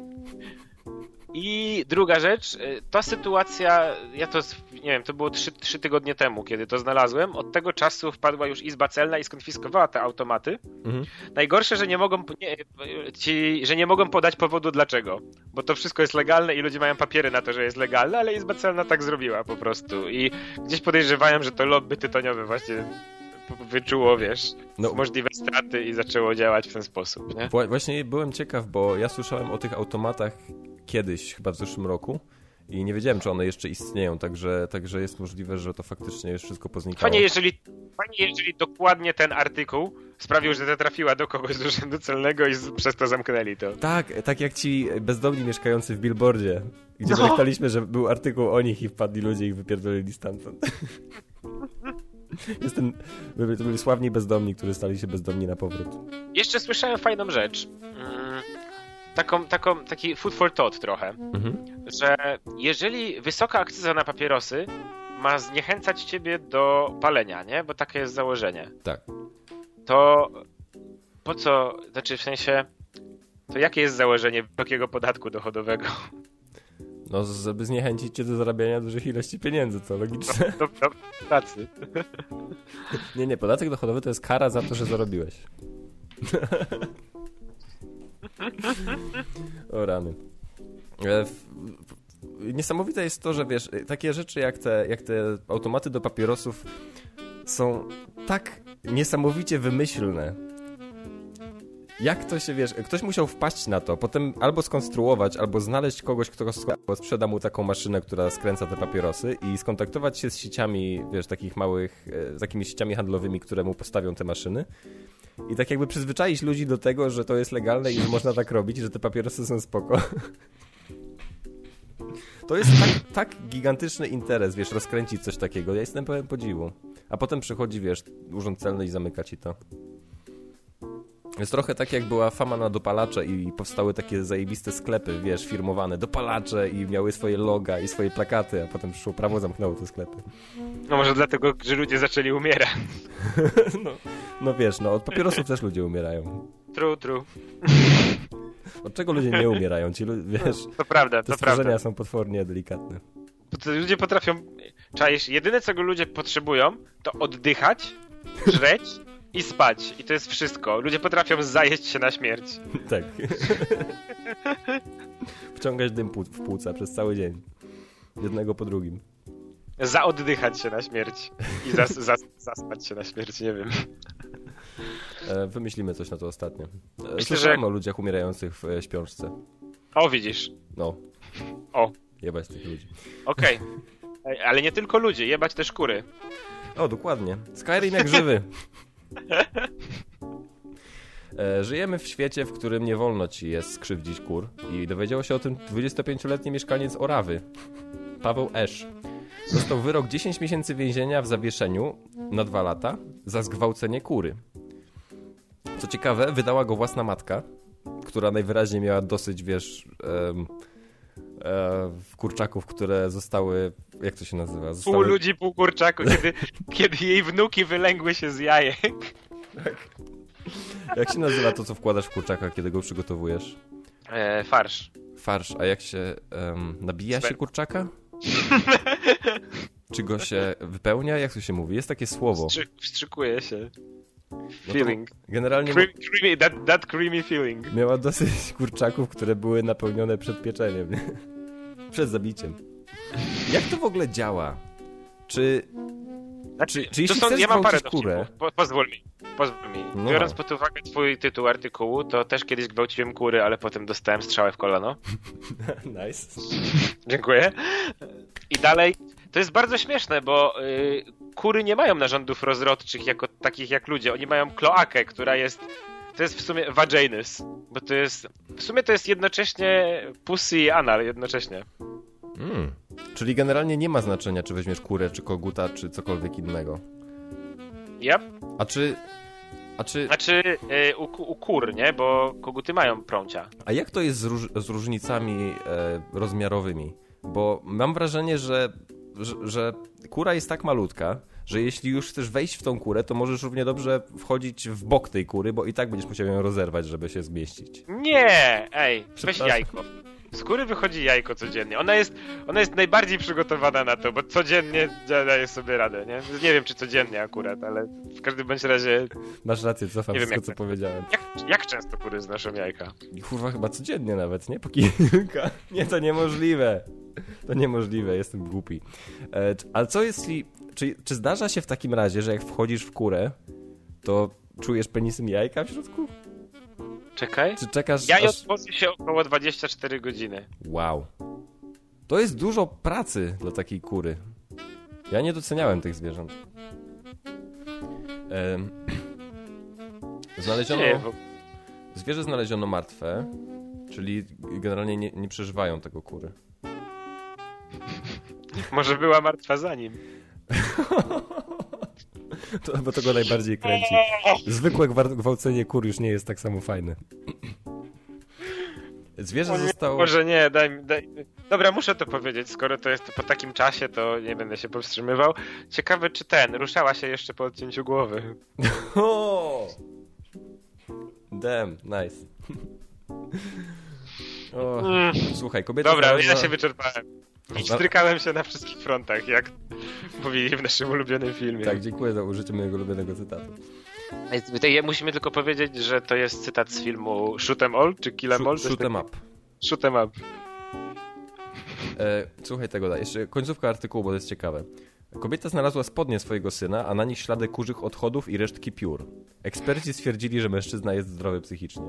Speaker 2: I druga rzecz, ta sytuacja, ja to, nie wiem, to było 3 tygodnie temu, kiedy to znalazłem. Od tego czasu wpadła już Izba Celna i skonfiskowała te automaty. Mhm. Najgorsze, że nie mogą podać powodu dlaczego. Bo to wszystko jest legalne i ludzie mają papiery na to, że jest legalne, ale Izba Celna tak zrobiła po prostu. I gdzieś podejrzewałem, że to lobby tytoniowe właśnie wyczuło, wiesz, możliwe straty i zaczęło działać w ten sposób, nie?
Speaker 1: Właśnie byłem ciekaw, bo ja słyszałem o tych automatach kiedyś, chyba w zeszłym roku i nie wiedziałem, czy one jeszcze istnieją, także jest możliwe, że to faktycznie już wszystko poznikało.
Speaker 2: Fajnie, jeżeli dokładnie ten artykuł sprawił, że to trafiła do kogoś z urzędu celnego i przez to zamknęli to.
Speaker 1: Tak jak ci bezdomni mieszkający w billboardzie, gdzie napisaliśmy, że był artykuł o nich i wpadli ludzie i ich wypierdolili stamtąd. To byli sławni bezdomni, którzy stali się bezdomni na powrót.
Speaker 2: Jeszcze słyszałem fajną rzecz. Taki food for thought trochę, że jeżeli wysoka akcyza na papierosy ma zniechęcać ciebie do palenia, nie? Bo takie jest założenie.
Speaker 1: Tak.
Speaker 2: To po co, znaczy w sensie To jakie jest założenie wysokiego podatku dochodowego?
Speaker 1: No, żeby zniechęcić cię do zarabiania dużych ilości pieniędzy, to logiczne.
Speaker 2: Do pracy.
Speaker 1: Nie, podatek dochodowy to jest kara za to, że zarobiłeś. O rany. Niesamowite jest to, że wiesz, takie rzeczy jak te automaty do papierosów są tak niesamowicie wymyślne. Jak to się, wiesz, ktoś musiał wpaść na to, potem albo skonstruować, albo znaleźć kogoś, kto sprzeda mu taką maszynę, która skręca te papierosy i skontaktować się z sieciami, wiesz, takich małych, z takimi sieciami handlowymi, które mu postawią te maszyny. I tak jakby przyzwyczaić ludzi do tego, że to jest legalne i że można tak robić, że te papierosy są spoko. To jest tak gigantyczny interes, wiesz, rozkręcić coś takiego. Ja jestem pełen podziwu. A potem przychodzi, wiesz, urząd celny i zamyka ci to. Jest trochę tak, jak była fama na dopalacze i powstały takie zajebiste sklepy, wiesz, firmowane, dopalacze i miały swoje loga i swoje plakaty, a potem przyszło prawo, zamknęło te sklepy.
Speaker 2: No może dlatego, że ludzie zaczęli umierać.
Speaker 1: No wiesz, no od papierosów też ludzie umierają.
Speaker 2: True.
Speaker 1: Od czego ludzie nie umierają? Ci, wiesz,
Speaker 2: to prawda,
Speaker 1: te stworzenia są potwornie delikatne.
Speaker 2: Ludzie potrafią... Czaisz, jedyne co ludzie potrzebują, to oddychać, żreć i spać. I to jest wszystko. Ludzie potrafią zajeść się na śmierć.
Speaker 1: Tak. Wciągać dym w płuca przez cały dzień. Jednego po drugim.
Speaker 2: Zaoddychać się na śmierć. I zaspać się na śmierć, nie wiem.
Speaker 1: Wymyślimy coś na to ostatnio.
Speaker 2: Myślę,
Speaker 1: o ludziach umierających w śpiączce.
Speaker 2: O, widzisz.
Speaker 1: No.
Speaker 2: O.
Speaker 1: Jebać tych ludzi.
Speaker 2: Okej. Ale nie tylko ludzie, jebać też kury.
Speaker 1: O, dokładnie. Skyrim jak żywy. Żyjemy w świecie, w którym nie wolno ci jest skrzywdzić kur i dowiedział się o tym 25-letni mieszkaniec Orawy, Paweł Esz. Dostał wyrok 10 miesięcy więzienia w zawieszeniu na 2 lata za zgwałcenie kury. Co ciekawe, wydała go własna matka, która najwyraźniej miała dosyć, wiesz, kurczaków, które zostały, jak to się nazywa?
Speaker 2: Pół ludzi, pół kurczaków, kiedy jej wnuki wylęgły się z jajek.
Speaker 1: Tak. Jak się nazywa to, co wkładasz w kurczaka, kiedy go przygotowujesz?
Speaker 2: Farsz.
Speaker 1: Farsz, a jak się nabija się kurczaka? Czy go się wypełnia? Jak to się mówi? Jest takie słowo.
Speaker 2: Wstrzykuje się.
Speaker 1: No
Speaker 2: feeling.
Speaker 1: Generalnie
Speaker 2: creamy, that creamy feeling.
Speaker 1: Miała dosyć kurczaków, które były napełnione przed pieczeniem. Przed zabiciem. Jak to w ogóle działa? Czy jeśli chcesz
Speaker 2: ja mam parę
Speaker 1: kurę...
Speaker 2: Pozwól mi. No. Biorąc pod uwagę twój tytuł artykułu, to też kiedyś gwałciłem kury, ale potem dostałem strzałę w kolano.
Speaker 1: Nice.
Speaker 2: Dziękuję. I dalej, to jest bardzo śmieszne, bo kury nie mają narządów rozrodczych jako takich jak ludzie. Oni mają kloakę, która jest... To jest w sumie vaginus, bo to jest... W sumie to jest jednocześnie pussy i anal jednocześnie.
Speaker 1: Czyli generalnie nie ma znaczenia, czy weźmiesz kurę, czy koguta, czy cokolwiek innego.
Speaker 2: Yep.
Speaker 1: A czy...
Speaker 2: Znaczy u kur, nie? Bo koguty mają prącia.
Speaker 1: A jak to jest z różnicami rozmiarowymi? Bo mam wrażenie, że kura jest tak malutka, że jeśli już chcesz wejść w tą kurę, to możesz równie dobrze wchodzić w bok tej kury, bo i tak będziesz musiał ją rozerwać, żeby się zmieścić.
Speaker 2: Nie! Weź jajko. Z kury wychodzi jajko codziennie. Ona jest najbardziej przygotowana na to, bo codziennie daje sobie radę, nie? Nie wiem, czy codziennie akurat, ale w każdym bądź razie...
Speaker 1: Masz rację, cofam wszystko, co powiedziałem.
Speaker 2: Jak często kury znoszą jajka?
Speaker 1: Kurwa, chyba codziennie nawet, nie? Po kilka. Nie, to niemożliwe. To niemożliwe, jestem głupi. Ale co jeśli... Czy zdarza się w takim razie, że jak wchodzisz w kurę, to czujesz penisem jajka w środku?
Speaker 2: Czekaj.
Speaker 1: Czy czekasz...
Speaker 2: Jajo tworzy się około 24 godziny.
Speaker 1: Wow. To jest dużo pracy dla takiej kury. Ja nie doceniałem tych zwierząt. Zwierzę znaleziono martwe, czyli generalnie nie przeżywają tego kury.
Speaker 2: Może była martwa za nim.
Speaker 1: Bo to go najbardziej kręci. Zwykłe gwałcenie kur już nie jest tak samo fajne. Zwierzę zostało...
Speaker 2: Może nie, daj. Dobra, muszę to powiedzieć, skoro to jest po takim czasie, to nie będę się powstrzymywał. Ciekawe, czy ruszała się jeszcze po odcięciu głowy.
Speaker 1: Oh! Damn, nice. Słuchaj, kobieta...
Speaker 2: Dobra, ja się wyczerpałem. I strykałem się na wszystkich frontach, jak mówili w naszym ulubionym filmie.
Speaker 1: Tak, dziękuję za użycie mojego ulubionego cytatu.
Speaker 2: Musimy tylko powiedzieć, że to jest cytat z filmu Shoot 'em All, czy Kill 'em All?
Speaker 1: Shoot 'em Up.
Speaker 2: Shoot 'em Up.
Speaker 1: Słuchaj tego, jeszcze końcówka artykułu, bo to jest ciekawe. Kobieta znalazła spodnie swojego syna, a na nich ślady kurzych odchodów i resztki piór. Eksperci stwierdzili, że mężczyzna jest zdrowy psychicznie.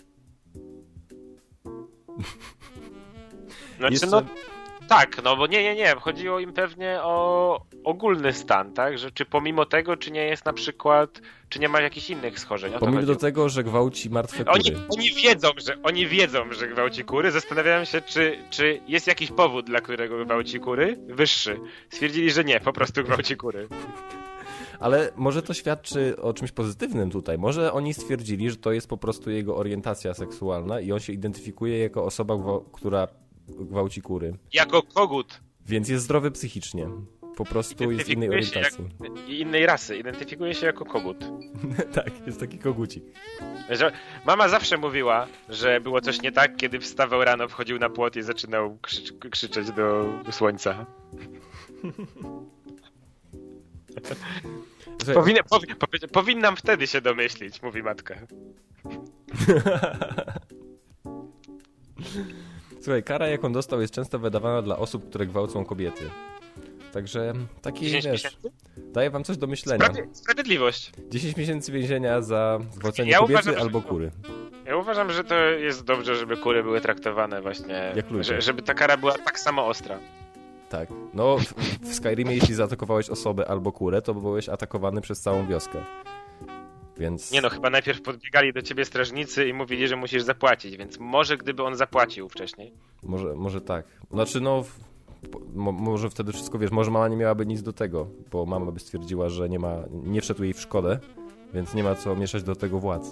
Speaker 2: Znaczy, jeszcze... Tak, bo nie. Chodziło im pewnie o ogólny stan, tak? Że czy pomimo tego, czy nie jest na przykład, czy nie ma jakichś innych schorzeń.
Speaker 1: Pomimo do tego, że gwałci martwe kury.
Speaker 2: Oni wiedzą, że gwałci kury. Zastanawiałem się, czy jest jakiś powód, dla którego gwałci kury wyższy. Stwierdzili, że nie, po prostu gwałci kury.
Speaker 1: Ale może to świadczy o czymś pozytywnym tutaj. Może oni stwierdzili, że to jest po prostu jego orientacja seksualna i on się identyfikuje jako osoba, która gwałci kury.
Speaker 2: Jako kogut.
Speaker 1: Więc jest zdrowy psychicznie. Po prostu jest innej orientacji.
Speaker 2: I innej rasy. Identyfikuje się jako kogut.
Speaker 1: Tak, jest taki kogucik.
Speaker 2: Mama zawsze mówiła, że było coś nie tak, kiedy wstawał rano, wchodził na płot i zaczynał krzyczeć do słońca. Powinnam wtedy się domyślić, mówi matka.
Speaker 1: Słuchaj, kara jaką dostał jest często wydawana dla osób, które gwałcą kobiety. Także taki, daje wam coś do myślenia.
Speaker 2: Sprawiedliwość.
Speaker 1: 10 miesięcy więzienia za gwałcenie kobiety albo kury.
Speaker 2: Ja uważam, że to jest dobrze, żeby kury były traktowane właśnie,
Speaker 1: jak ludzie.
Speaker 2: Żeby ta kara była tak samo ostra.
Speaker 1: Tak. No, w Skyrimie jeśli zaatakowałeś osobę albo kurę, to byłeś atakowany przez całą wioskę. Więc...
Speaker 2: Nie chyba najpierw podbiegali do ciebie strażnicy i mówili, że musisz zapłacić, więc może gdyby on zapłacił wcześniej.
Speaker 1: Może tak. Znaczy może wtedy wszystko, może mama nie miałaby nic do tego, bo mama by stwierdziła, że nie wszedł jej w szkodę, więc nie ma co mieszać do tego władz.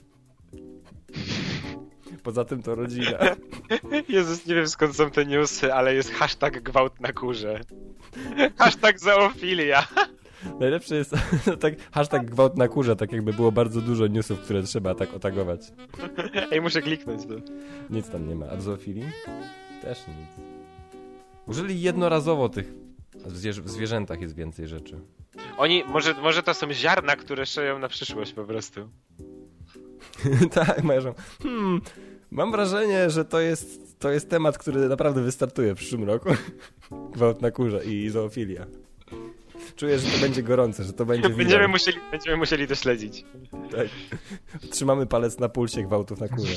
Speaker 1: Poza tym to rodzina.
Speaker 2: Jezus, nie wiem skąd są te newsy, ale jest hashtag gwałt na kurze. Hashtag zoofilia.
Speaker 1: Najlepsze jest tak, hashtag gwałt na kurze, tak jakby było bardzo dużo newsów, które trzeba tak otagować.
Speaker 2: Ej, muszę kliknąć to.
Speaker 1: Nic tam nie ma. A w zoofilii? Też nic. Użyli jednorazowo tych... W zwierzętach jest więcej rzeczy.
Speaker 2: Może to są ziarna, które szeją na przyszłość po prostu.
Speaker 1: Tak, mają. Mam wrażenie, że to jest temat, który naprawdę wystartuje w przyszłym roku. Gwałt na kurze i zoofilia. Czuję, że to będzie gorące, że to będzie
Speaker 2: Będziemy musieli to śledzić.
Speaker 1: Tak. Trzymamy palec na pulsie gwałtów na kurze.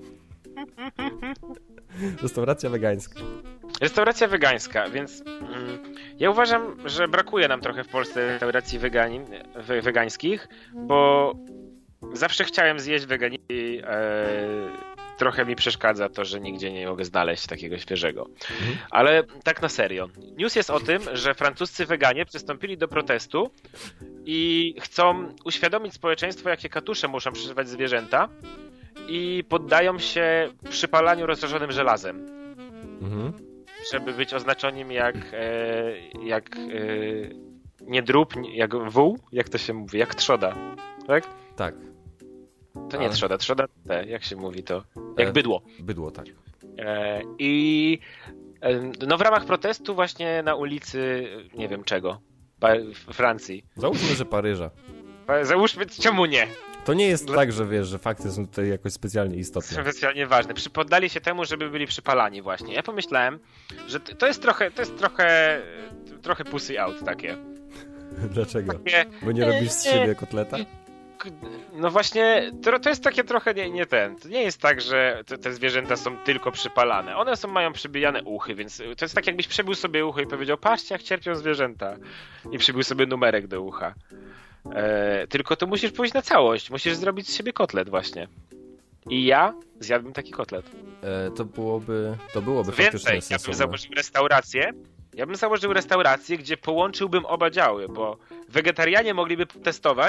Speaker 1: Restauracja wegańska.
Speaker 2: Restauracja wegańska, więc ja uważam, że brakuje nam trochę w Polsce restauracji wegańskich, bo zawsze chciałem zjeść weganiny i trochę mi przeszkadza to, że nigdzie nie mogę znaleźć takiego świeżego. Ale tak na serio. News jest o tym, że francuscy weganie przystąpili do protestu i chcą uświadomić społeczeństwo, jakie katusze muszą przeżywać zwierzęta i poddają się przypalaniu rozżarzonym żelazem. Żeby być oznaczonym jak nie drób, jak wół, jak to się mówi, jak trzoda, tak?
Speaker 1: Tak.
Speaker 2: To nie trzoda, jak się mówi to? Jak bydło.
Speaker 1: Bydło, tak.
Speaker 2: I w ramach protestu właśnie na ulicy, nie wiem czego, w Francji.
Speaker 1: Załóżmy, że Paryża.
Speaker 2: Załóżmy, czemu nie?
Speaker 1: To nie jest tak, że wiesz, że fakty są tutaj jakoś specjalnie istotne.
Speaker 2: Specjalnie ważne. Poddali się temu, żeby byli przypalani właśnie. Ja pomyślałem, że to jest trochę pussy out takie.
Speaker 1: Dlaczego? Bo nie robisz z siebie kotleta?
Speaker 2: No właśnie, to jest takie trochę to nie jest tak, że te zwierzęta są tylko przypalane. One mają przybijane uchy, więc to jest tak, jakbyś przebił sobie ucho i powiedział, patrzcie jak cierpią zwierzęta. I przybił sobie numerek do ucha. Tylko to musisz pójść na całość. Musisz zrobić z siebie kotlet właśnie. I ja zjadłbym taki kotlet.
Speaker 1: To byłoby faktycznie
Speaker 2: sensowne. Ja bym założył restaurację, gdzie połączyłbym oba działy, bo wegetarianie mogliby testować,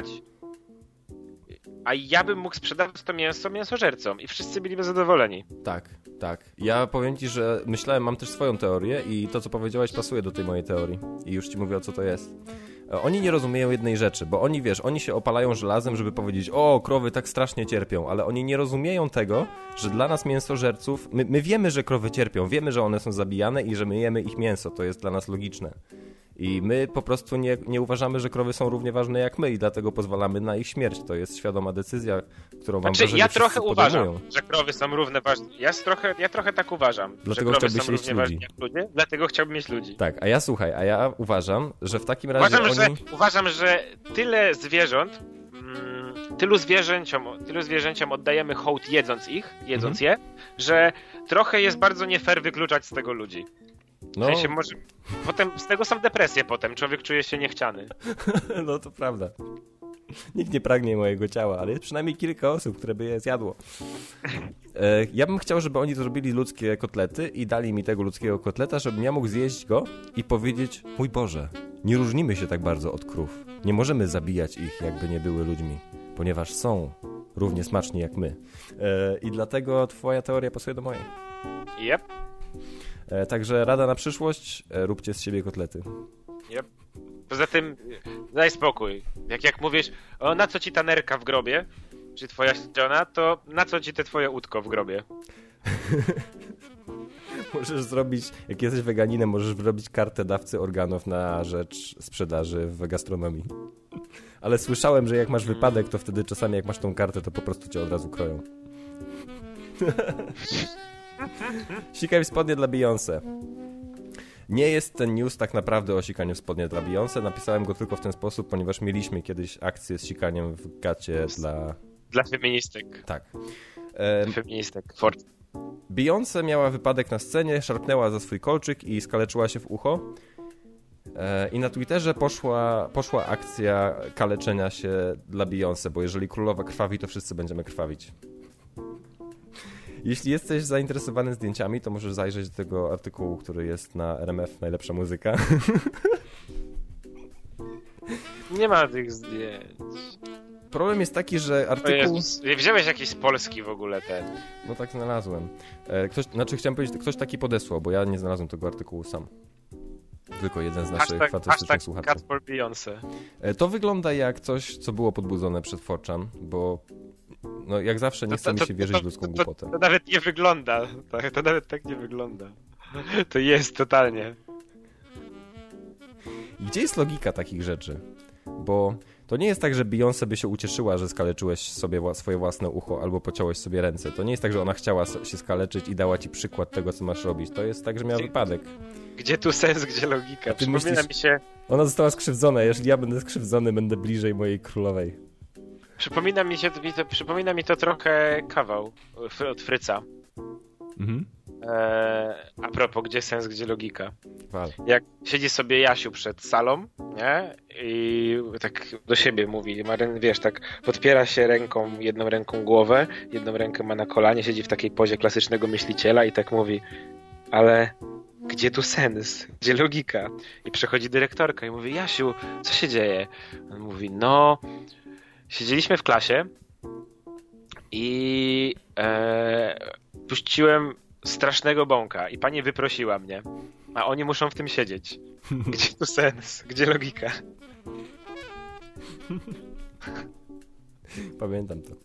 Speaker 2: a ja bym mógł sprzedawać to mięso mięsożercom i wszyscy byliby zadowoleni.
Speaker 1: Tak. Ja powiem ci, że myślałem, mam też swoją teorię i to, co powiedziałeś, pasuje do tej mojej teorii. I już ci mówię, o co to jest. Oni nie rozumieją jednej rzeczy, bo oni, oni się opalają żelazem, żeby powiedzieć, o, krowy tak strasznie cierpią, ale oni nie rozumieją tego, że dla nas mięsożerców, my wiemy, że krowy cierpią, wiemy, że one są zabijane i że my jemy ich mięso, to jest dla nas logiczne. I my po prostu nie uważamy, że krowy są równie ważne jak my i dlatego pozwalamy na ich śmierć. To jest świadoma decyzja, którą wam wrażenie
Speaker 2: ja trochę uważam,
Speaker 1: podejmują.
Speaker 2: że krowy są równie ważne. Ja trochę tak uważam,
Speaker 1: dlatego
Speaker 2: że krowy są
Speaker 1: mieć
Speaker 2: równie ważne jak ludzie, dlatego chciałbym mieć ludzi.
Speaker 1: Tak, a ja uważam, że w takim razie
Speaker 2: Uważam, że tyle zwierząt, tylu zwierzęciom oddajemy hołd jedząc je, że trochę jest bardzo nie fair wykluczać z tego ludzi. W sensie może... Potem z tego są depresje potem, człowiek czuje się niechciany.
Speaker 1: No to prawda. Nikt nie pragnie mojego ciała, ale jest przynajmniej kilka osób, które by je zjadło. Ja bym chciał, żeby oni zrobili ludzkie kotlety i dali mi tego ludzkiego kotleta, żebym ja mógł zjeść go i powiedzieć, mój Boże, nie różnimy się tak bardzo od krów. Nie możemy zabijać ich, jakby nie były ludźmi, ponieważ są równie smaczni jak my. I dlatego twoja teoria pasuje do mojej.
Speaker 2: Yep.
Speaker 1: Także rada na przyszłość, róbcie z siebie kotlety.
Speaker 2: Yep. Poza tym, daj spokój. Jak mówisz, na co ci ta nerka w grobie, czy twoja żona, to na co ci te twoje łódko w grobie?
Speaker 1: Możesz zrobić, jak jesteś weganinem, możesz zrobić kartę dawcy organów na rzecz sprzedaży w gastronomii. Ale słyszałem, że jak masz wypadek, to wtedy czasami jak masz tą kartę, to po prostu cię od razu kroją. Sikaj w spodnie dla Beyoncé. Nie jest ten news tak naprawdę o sikaniu w spodnie dla Beyoncé. Napisałem go tylko w ten sposób, ponieważ mieliśmy kiedyś akcję z sikaniem w gacie
Speaker 2: dla feministek.
Speaker 1: Tak.
Speaker 2: Feministek.
Speaker 1: Beyoncé miała wypadek na scenie, szarpnęła za swój kolczyk i skaleczyła się w ucho. I na Twitterze poszła akcja kaleczenia się dla Beyoncé, bo jeżeli królowa krwawi, to wszyscy będziemy krwawić. Jeśli jesteś zainteresowany zdjęciami, to możesz zajrzeć do tego artykułu, który jest na RMF Najlepsza Muzyka.
Speaker 2: Nie ma tych zdjęć.
Speaker 1: Problem jest taki, że artykuł...
Speaker 2: Wziąłeś jakiś z Polski w ogóle ten.
Speaker 1: No tak znalazłem. Chciałem powiedzieć, ktoś taki podesłał, bo ja nie znalazłem tego artykułu sam. Tylko jeden z naszych fantastycznych słuchaczy.
Speaker 2: Cat for Beyoncé.
Speaker 1: To wygląda jak coś, co było podbudzone przed 4chan, bo no jak zawsze nie chce mi się wierzyć w ludzką głupotę.
Speaker 2: To nawet nie wygląda. To nawet tak nie wygląda. To jest totalnie.
Speaker 1: Gdzie jest logika takich rzeczy? Bo to nie jest tak, że Beyoncé by się ucieszyła, że skaleczyłeś sobie swoje własne ucho albo pociąłeś sobie ręce. To nie jest tak, że ona chciała się skaleczyć i dała ci przykład tego, co masz robić. To jest tak, że miała wypadek.
Speaker 2: Gdzie tu sens, gdzie logika? Przypomina mi się...
Speaker 1: Ona została skrzywdzona. Jeżeli ja będę skrzywdzony, będę bliżej mojej królowej.
Speaker 2: Przypomina mi to trochę kawał od Fryca.
Speaker 1: Mhm.
Speaker 2: A propos, gdzie sens, gdzie logika.
Speaker 1: Wal.
Speaker 2: Jak siedzi sobie Jasiu przed salą, nie? I tak do siebie mówi, wiesz, tak podpiera się jedną ręką głowę, jedną rękę ma na kolanie, siedzi w takiej pozie klasycznego myśliciela i tak mówi, ale gdzie tu sens? Gdzie logika? I przychodzi dyrektorka i mówi, Jasiu, co się dzieje? On mówi, no, siedzieliśmy w klasie i puściłem strasznego bąka i pani wyprosiła mnie, a oni muszą w tym siedzieć. Gdzie tu sens? Gdzie logika?
Speaker 1: Pamiętam to.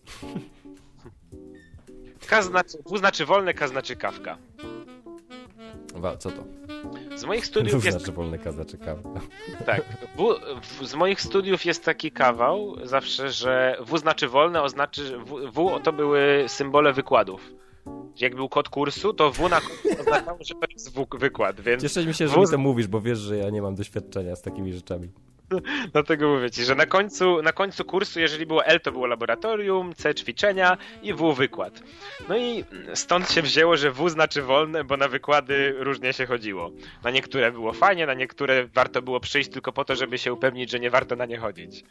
Speaker 2: W znaczy wolne, K znaczy kawka.
Speaker 1: Co to?
Speaker 2: Z moich studiów
Speaker 1: jest... znaczy wolne, K znaczy kawka.
Speaker 2: Tak. Z moich studiów jest taki kawał zawsze, że W znaczy wolne, W to były symbole wykładów. Jak był kod kursu, to W na kursu oznaczało, że to jest wykład, więc...
Speaker 1: Cieszę mi się, że mi to mówisz, bo wiesz, że ja nie mam doświadczenia z takimi rzeczami.
Speaker 2: Dlatego mówię ci, że na końcu kursu, jeżeli było L, to było laboratorium, C ćwiczenia i W wykład. No i stąd się wzięło, że W znaczy wolne, bo na wykłady różnie się chodziło. Na niektóre było fajnie, na niektóre warto było przyjść tylko po to, żeby się upewnić, że nie warto na nie chodzić.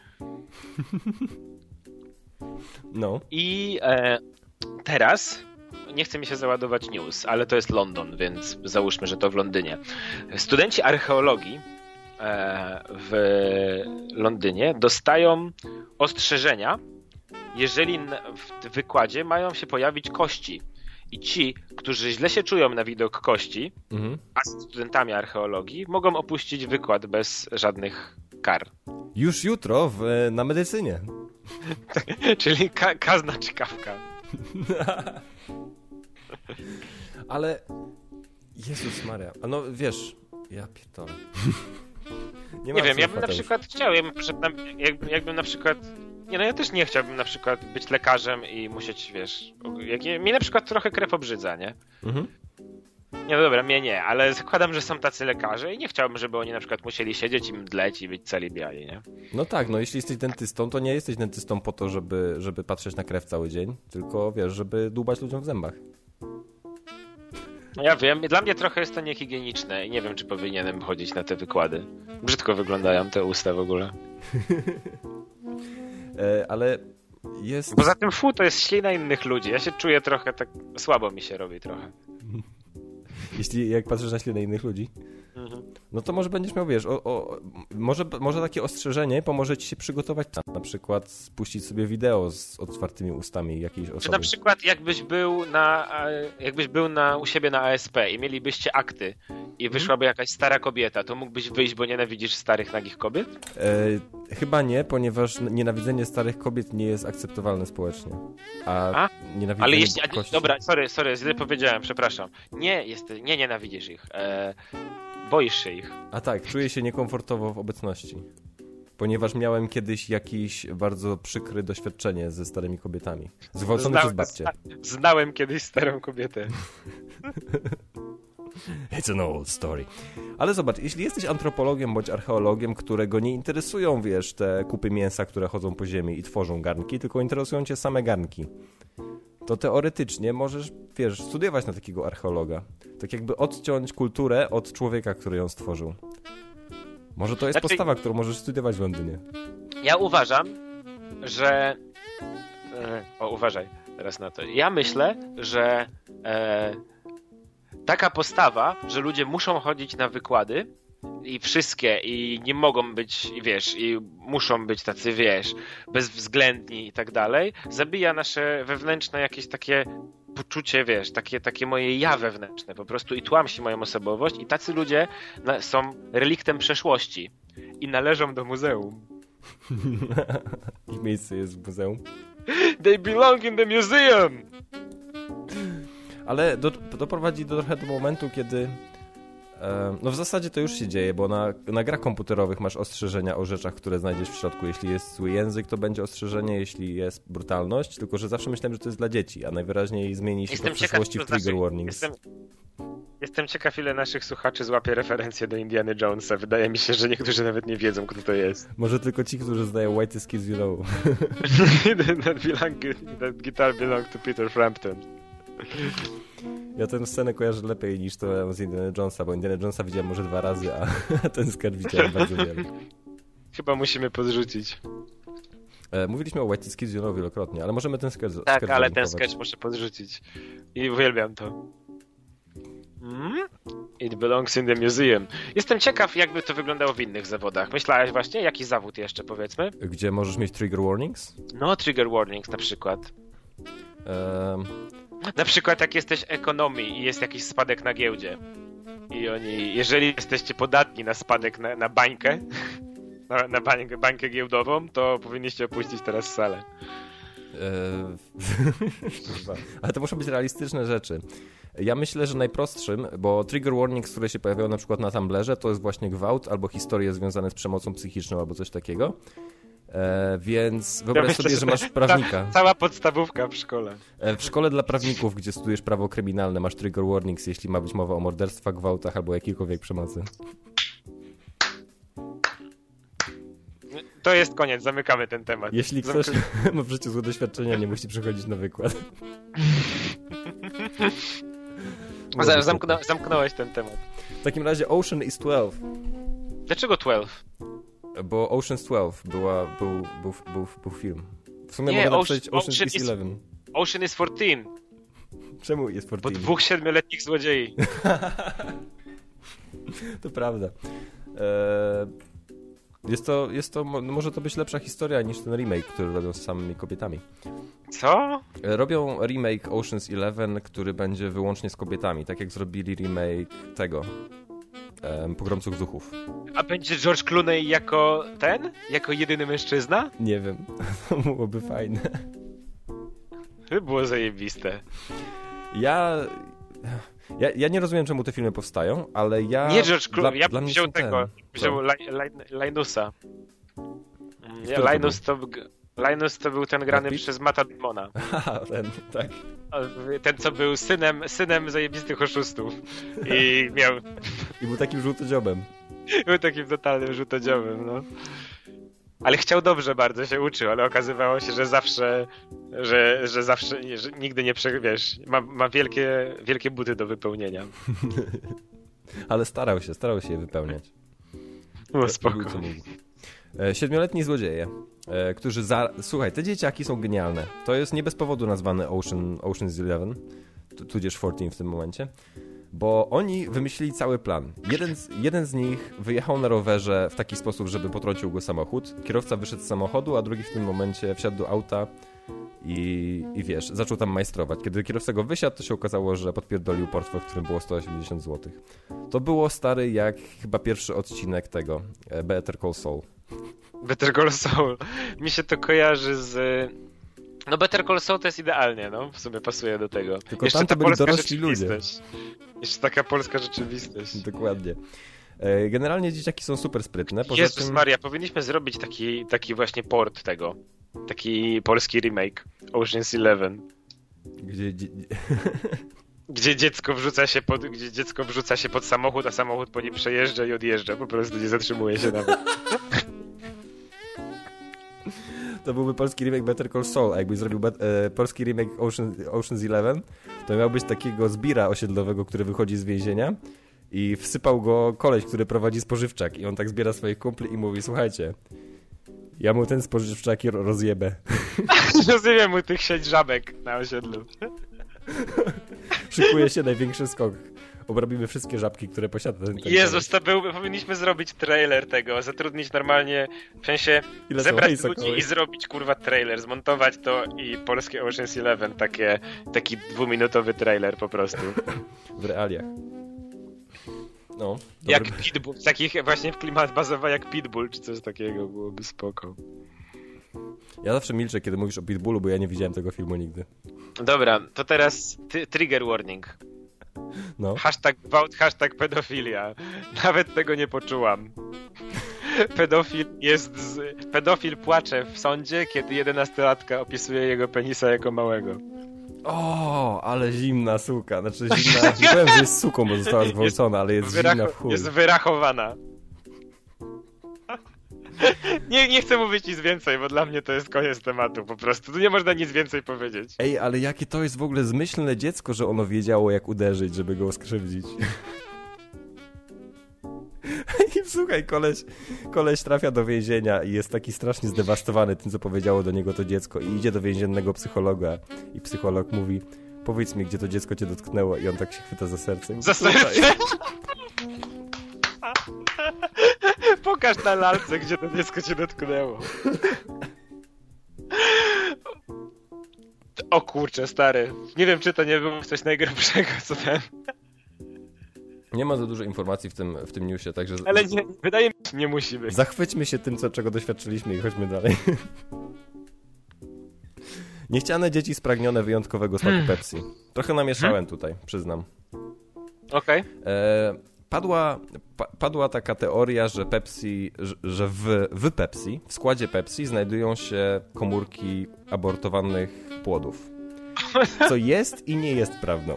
Speaker 1: No.
Speaker 2: I teraz... Nie chce mi się załadować news, ale to jest London, więc załóżmy, że to w Londynie. Studenci archeologii w Londynie dostają ostrzeżenia, jeżeli w wykładzie mają się pojawić kości. I ci, którzy źle się czują na widok kości, a z studentami archeologii, mogą opuścić wykład bez żadnych Kar.
Speaker 1: Już jutro na medycynie.
Speaker 2: Czyli K znaczy kawka.
Speaker 1: Ale... Jezus Maria. No wiesz, ja pierdolę.
Speaker 2: Nie wiem, ja bym na przykład chciał, jakbym na przykład... Nie, no ja też nie chciałbym na przykład być lekarzem i musieć, wiesz... Mnie na przykład trochę krew obrzydza, nie? Mhm. Nie, no dobra, mnie nie, ale zakładam, że są tacy lekarze i nie chciałbym, żeby oni na przykład musieli siedzieć i mdleć i być cali biali, nie?
Speaker 1: No tak, no jeśli jesteś dentystą, to nie jesteś dentystą po to, żeby patrzeć na krew cały dzień, tylko wiesz, żeby dłubać ludziom w zębach.
Speaker 2: Ja wiem, dla mnie trochę jest to niehigieniczne i nie wiem, czy powinienem chodzić na te wykłady. Brzydko wyglądają te usta w ogóle.
Speaker 1: Ale jest...
Speaker 2: Poza tym to jest ślina innych ludzi. Ja się czuję trochę tak... Słabo mi się robi trochę.
Speaker 1: Jak patrzysz na ślinę innych ludzi? No to może będziesz miał, wiesz, może takie ostrzeżenie pomoże ci się przygotować na przykład spuścić sobie wideo z otwartymi ustami jakiejś osoby.
Speaker 2: Czy na przykład jakbyś był u siebie na ASP i mielibyście akty i wyszłaby jakaś stara kobieta, to mógłbyś wyjść, bo nienawidzisz starych, nagich kobiet?
Speaker 1: Chyba nie, ponieważ nienawidzenie starych kobiet nie jest akceptowalne społecznie. A nienawidzenie...
Speaker 2: Ale jeśli... Dobra, sorry, źle powiedziałem, przepraszam. Nie nienawidzisz ich. Boisz się ich.
Speaker 1: A tak, czuję się niekomfortowo w obecności. Ponieważ miałem kiedyś jakieś bardzo przykre doświadczenie ze starymi kobietami. Zgwałcony przez babcię.
Speaker 2: Znałem kiedyś starą kobietę.
Speaker 1: It's an old story. Ale zobacz, jeśli jesteś antropologiem bądź archeologiem, którego nie interesują, wiesz, te kupy mięsa, które chodzą po ziemi i tworzą garnki, tylko interesują cię same garnki, to teoretycznie możesz, wiesz, studiować na takiego archeologa. Tak jakby odciąć kulturę od człowieka, który ją stworzył. Może to jest postawa, którą możesz studiować w Londynie.
Speaker 2: Ja uważam, że... uważaj teraz na to. Ja myślę, że taka postawa, że ludzie muszą chodzić na wykłady i wszystkie i nie mogą być, wiesz, i muszą być tacy, wiesz, bezwzględni i tak dalej, zabija nasze wewnętrzne jakieś takie poczucie, wiesz, takie moje ja wewnętrzne po prostu i tłamsi moją osobowość i tacy ludzie są reliktem przeszłości i należą do muzeum.
Speaker 1: Ich miejsce jest w muzeum.
Speaker 2: They belong in the museum!
Speaker 1: Ale doprowadzi trochę do momentu, kiedy... No w zasadzie to już się dzieje, bo na grach komputerowych masz ostrzeżenia o rzeczach, które znajdziesz w środku. Jeśli jest zły język, to będzie ostrzeżenie, jeśli jest brutalność, tylko że zawsze myślałem, że to jest dla dzieci, a najwyraźniej zmieni się to w przyszłości w trigger warnings.
Speaker 2: Jestem ciekaw, ile naszych słuchaczy złapie referencję do Indiana Jonesa. Wydaje mi się, że niektórzy nawet nie wiedzą, kto to jest.
Speaker 1: Może tylko ci, którzy znają White is Kids, you know.
Speaker 2: That guitar belong to Peter Frampton.
Speaker 1: Ja tę scenę kojarzę lepiej niż to z Indiana Jonesa, bo Indiana Jonesa widziałem może 2 razy, a ten sketch widziałem bardzo wiele.
Speaker 2: Chyba musimy podrzucić.
Speaker 1: Mówiliśmy o White is Kids, you know wielokrotnie, ale możemy ten sketch
Speaker 2: Tak, ale ten sketch muszę podrzucić. I uwielbiam to. It belongs in the museum. Jestem ciekaw, jakby to wyglądało w innych zawodach. Myślałeś właśnie? Jaki zawód jeszcze, powiedzmy?
Speaker 1: Gdzie możesz mieć trigger warnings?
Speaker 2: No, trigger warnings na przykład. Na przykład jak jesteś ekonomii i jest jakiś spadek na giełdzie i jeżeli jesteście podatni na spadek na bańkę, na bańkę giełdową, to powinniście opuścić teraz salę.
Speaker 1: Ale to muszą być realistyczne rzeczy. Ja myślę, że najprostszym, bo trigger warnings, które się pojawiają na przykład na Tumblrze, to jest właśnie gwałt albo historie związane z przemocą psychiczną albo coś takiego. Więc wyobraź sobie, że masz prawnika.
Speaker 2: Cała podstawówka w szkole.
Speaker 1: W szkole dla prawników, gdzie studujesz prawo kryminalne, masz trigger warnings, jeśli ma być mowa o morderstwach, gwałtach albo jakiejkolwiek przemocy.
Speaker 2: To jest koniec, zamykamy ten temat.
Speaker 1: Jeśli ktoś ma w życiu złe doświadczenia, nie musi przychodzić na wykład.
Speaker 2: Zamknąłeś ten temat.
Speaker 1: W takim razie Ocean is 12.
Speaker 2: Dlaczego 12?
Speaker 1: Bo Ocean's 12 był film. W sumie mogę napisać Ocean is 11.
Speaker 2: Ocean is 14.
Speaker 1: Czemu jest 14?
Speaker 2: Bo 2 7-letnich złodziei.
Speaker 1: To prawda. Może to być lepsza historia niż ten remake, który robią z samymi kobietami.
Speaker 2: Co?
Speaker 1: Robią remake Ocean's 11, który będzie wyłącznie z kobietami, tak jak zrobili remake tego Pogromców Duchów.
Speaker 2: A będzie George Clooney jako Jako jedyny mężczyzna?
Speaker 1: Nie wiem, to byłoby fajne.
Speaker 2: To było zajebiste.
Speaker 1: Ja nie rozumiem, czemu te filmy powstają, ale ja...
Speaker 2: Nie George Clooney, ja bym wziął wziął Linusa. Linus to był ten grany przez Matta Damona.
Speaker 1: Aha, ten, tak.
Speaker 2: Ten, co był synem zajebistych oszustów. I
Speaker 1: był takim żółtodziobem.
Speaker 2: Był takim totalnym żółtodziobem, no. Ale chciał dobrze, bardzo się uczył, ale okazywało się, że zawsze, że nigdy nie wiesz, ma wielkie buty do wypełnienia.
Speaker 1: Ale starał się je wypełniać.
Speaker 2: No spoko.
Speaker 1: 7-letni złodzieje, którzy Słuchaj, te dzieciaki są genialne. To jest nie bez powodu nazwane Ocean's 11, tudzież 14 w tym momencie, bo oni wymyślili cały plan. Jeden z nich wyjechał na rowerze w taki sposób, żeby potrącił go samochód. Kierowca wyszedł z samochodu, a drugi w tym momencie wsiadł do auta i wiesz, zaczął tam majstrować. Kiedy kierowca go wysiadł, to się okazało, że podpierdolił portfel, w którym było 180 zł. To było, stary, jak chyba pierwszy odcinek tego Better Call Saul.
Speaker 2: Better Call Saul. Mi się to kojarzy z... No Better Call Saul to jest idealnie, no. W sumie pasuje do tego.
Speaker 1: Tylko jeszcze tam to byli dorośli ludzie.
Speaker 2: Jeszcze taka polska rzeczywistość.
Speaker 1: Dokładnie. Generalnie dzieciaki są super sprytne.
Speaker 2: Poza Jezus tym... Maria, powinniśmy zrobić taki właśnie port tego. Taki polski remake Ocean's 11. Gdzie dziecko wrzuca się pod samochód, a samochód po nim przejeżdża i odjeżdża. Po prostu nie zatrzymuje się nawet.
Speaker 1: To byłby polski remake Better Call Saul, a jakbyś zrobił polski remake Ocean's 11, to miał być takiego zbira osiedlowego, który wychodzi z więzienia i wsypał go koleś, który prowadzi spożywczak i on tak zbiera swoich kumpli i mówi: słuchajcie, ja mu ten spożywczak rozjebę.
Speaker 2: Rozjebę mu tych 6 żabek na osiedlu.
Speaker 1: Szykuje się największy skok. Obrobimy wszystkie żabki, które posiada ten
Speaker 2: Jezus, powinniśmy zrobić trailer tego, zatrudnić normalnie, w sensie zebrać ludzi i zrobić kurwa trailer, zmontować to i polskie Ocean's 11, taki 2-minutowy trailer po prostu.
Speaker 1: W realiach. No,
Speaker 2: jak Pitbull, takich właśnie w klimat bazowa jak Pitbull, czy coś takiego, byłoby spoko.
Speaker 1: Ja zawsze milczę, kiedy mówisz o Pitbullu, bo ja nie widziałem tego filmu nigdy.
Speaker 2: Dobra, to teraz trigger warning.
Speaker 1: No.
Speaker 2: Hashtag gwałt, hashtag pedofilia. Nawet tego nie poczułam. Pedofil płacze w sądzie, kiedy 11-latka opisuje jego penisa jako małego.
Speaker 1: O, ale zimna suka. Znaczy zimna, nie powiem, że jest suką, bo została zgwałcona, ale jest zimna w chuj.
Speaker 2: Jest wyrachowana. Nie chcę mówić nic więcej, bo dla mnie to jest koniec tematu po prostu. Tu nie można nic więcej powiedzieć.
Speaker 1: Ej, ale jakie to jest w ogóle zmyślne dziecko, że ono wiedziało, jak uderzyć, żeby go skrzywdzić. I słuchaj, koleś trafia do więzienia i jest taki strasznie zdewastowany tym, co powiedziało do niego to dziecko i idzie do więziennego psychologa i psycholog mówi: powiedz mi, gdzie to dziecko cię dotknęło, i on tak się chwyta za serce.
Speaker 2: Za serce? Pokaż na lalce, gdzie to dziecko cię dotknęło. O kurczę, stary. Nie wiem, czy to nie było coś najgrubszego, co ten...
Speaker 1: Nie ma za dużo informacji w tym newsie, także...
Speaker 2: Ale nie, wydaje mi się, nie musi być.
Speaker 1: Zachwyćmy się tym, czego doświadczyliśmy, i chodźmy dalej. Niechciane dzieci spragnione wyjątkowego smaku Pepsi. Trochę namieszałem tutaj, przyznam.
Speaker 2: Okej.
Speaker 1: Padła taka teoria, że Pepsi, że w Pepsi, w składzie Pepsi znajdują się komórki abortowanych płodów. Co jest i nie jest prawdą.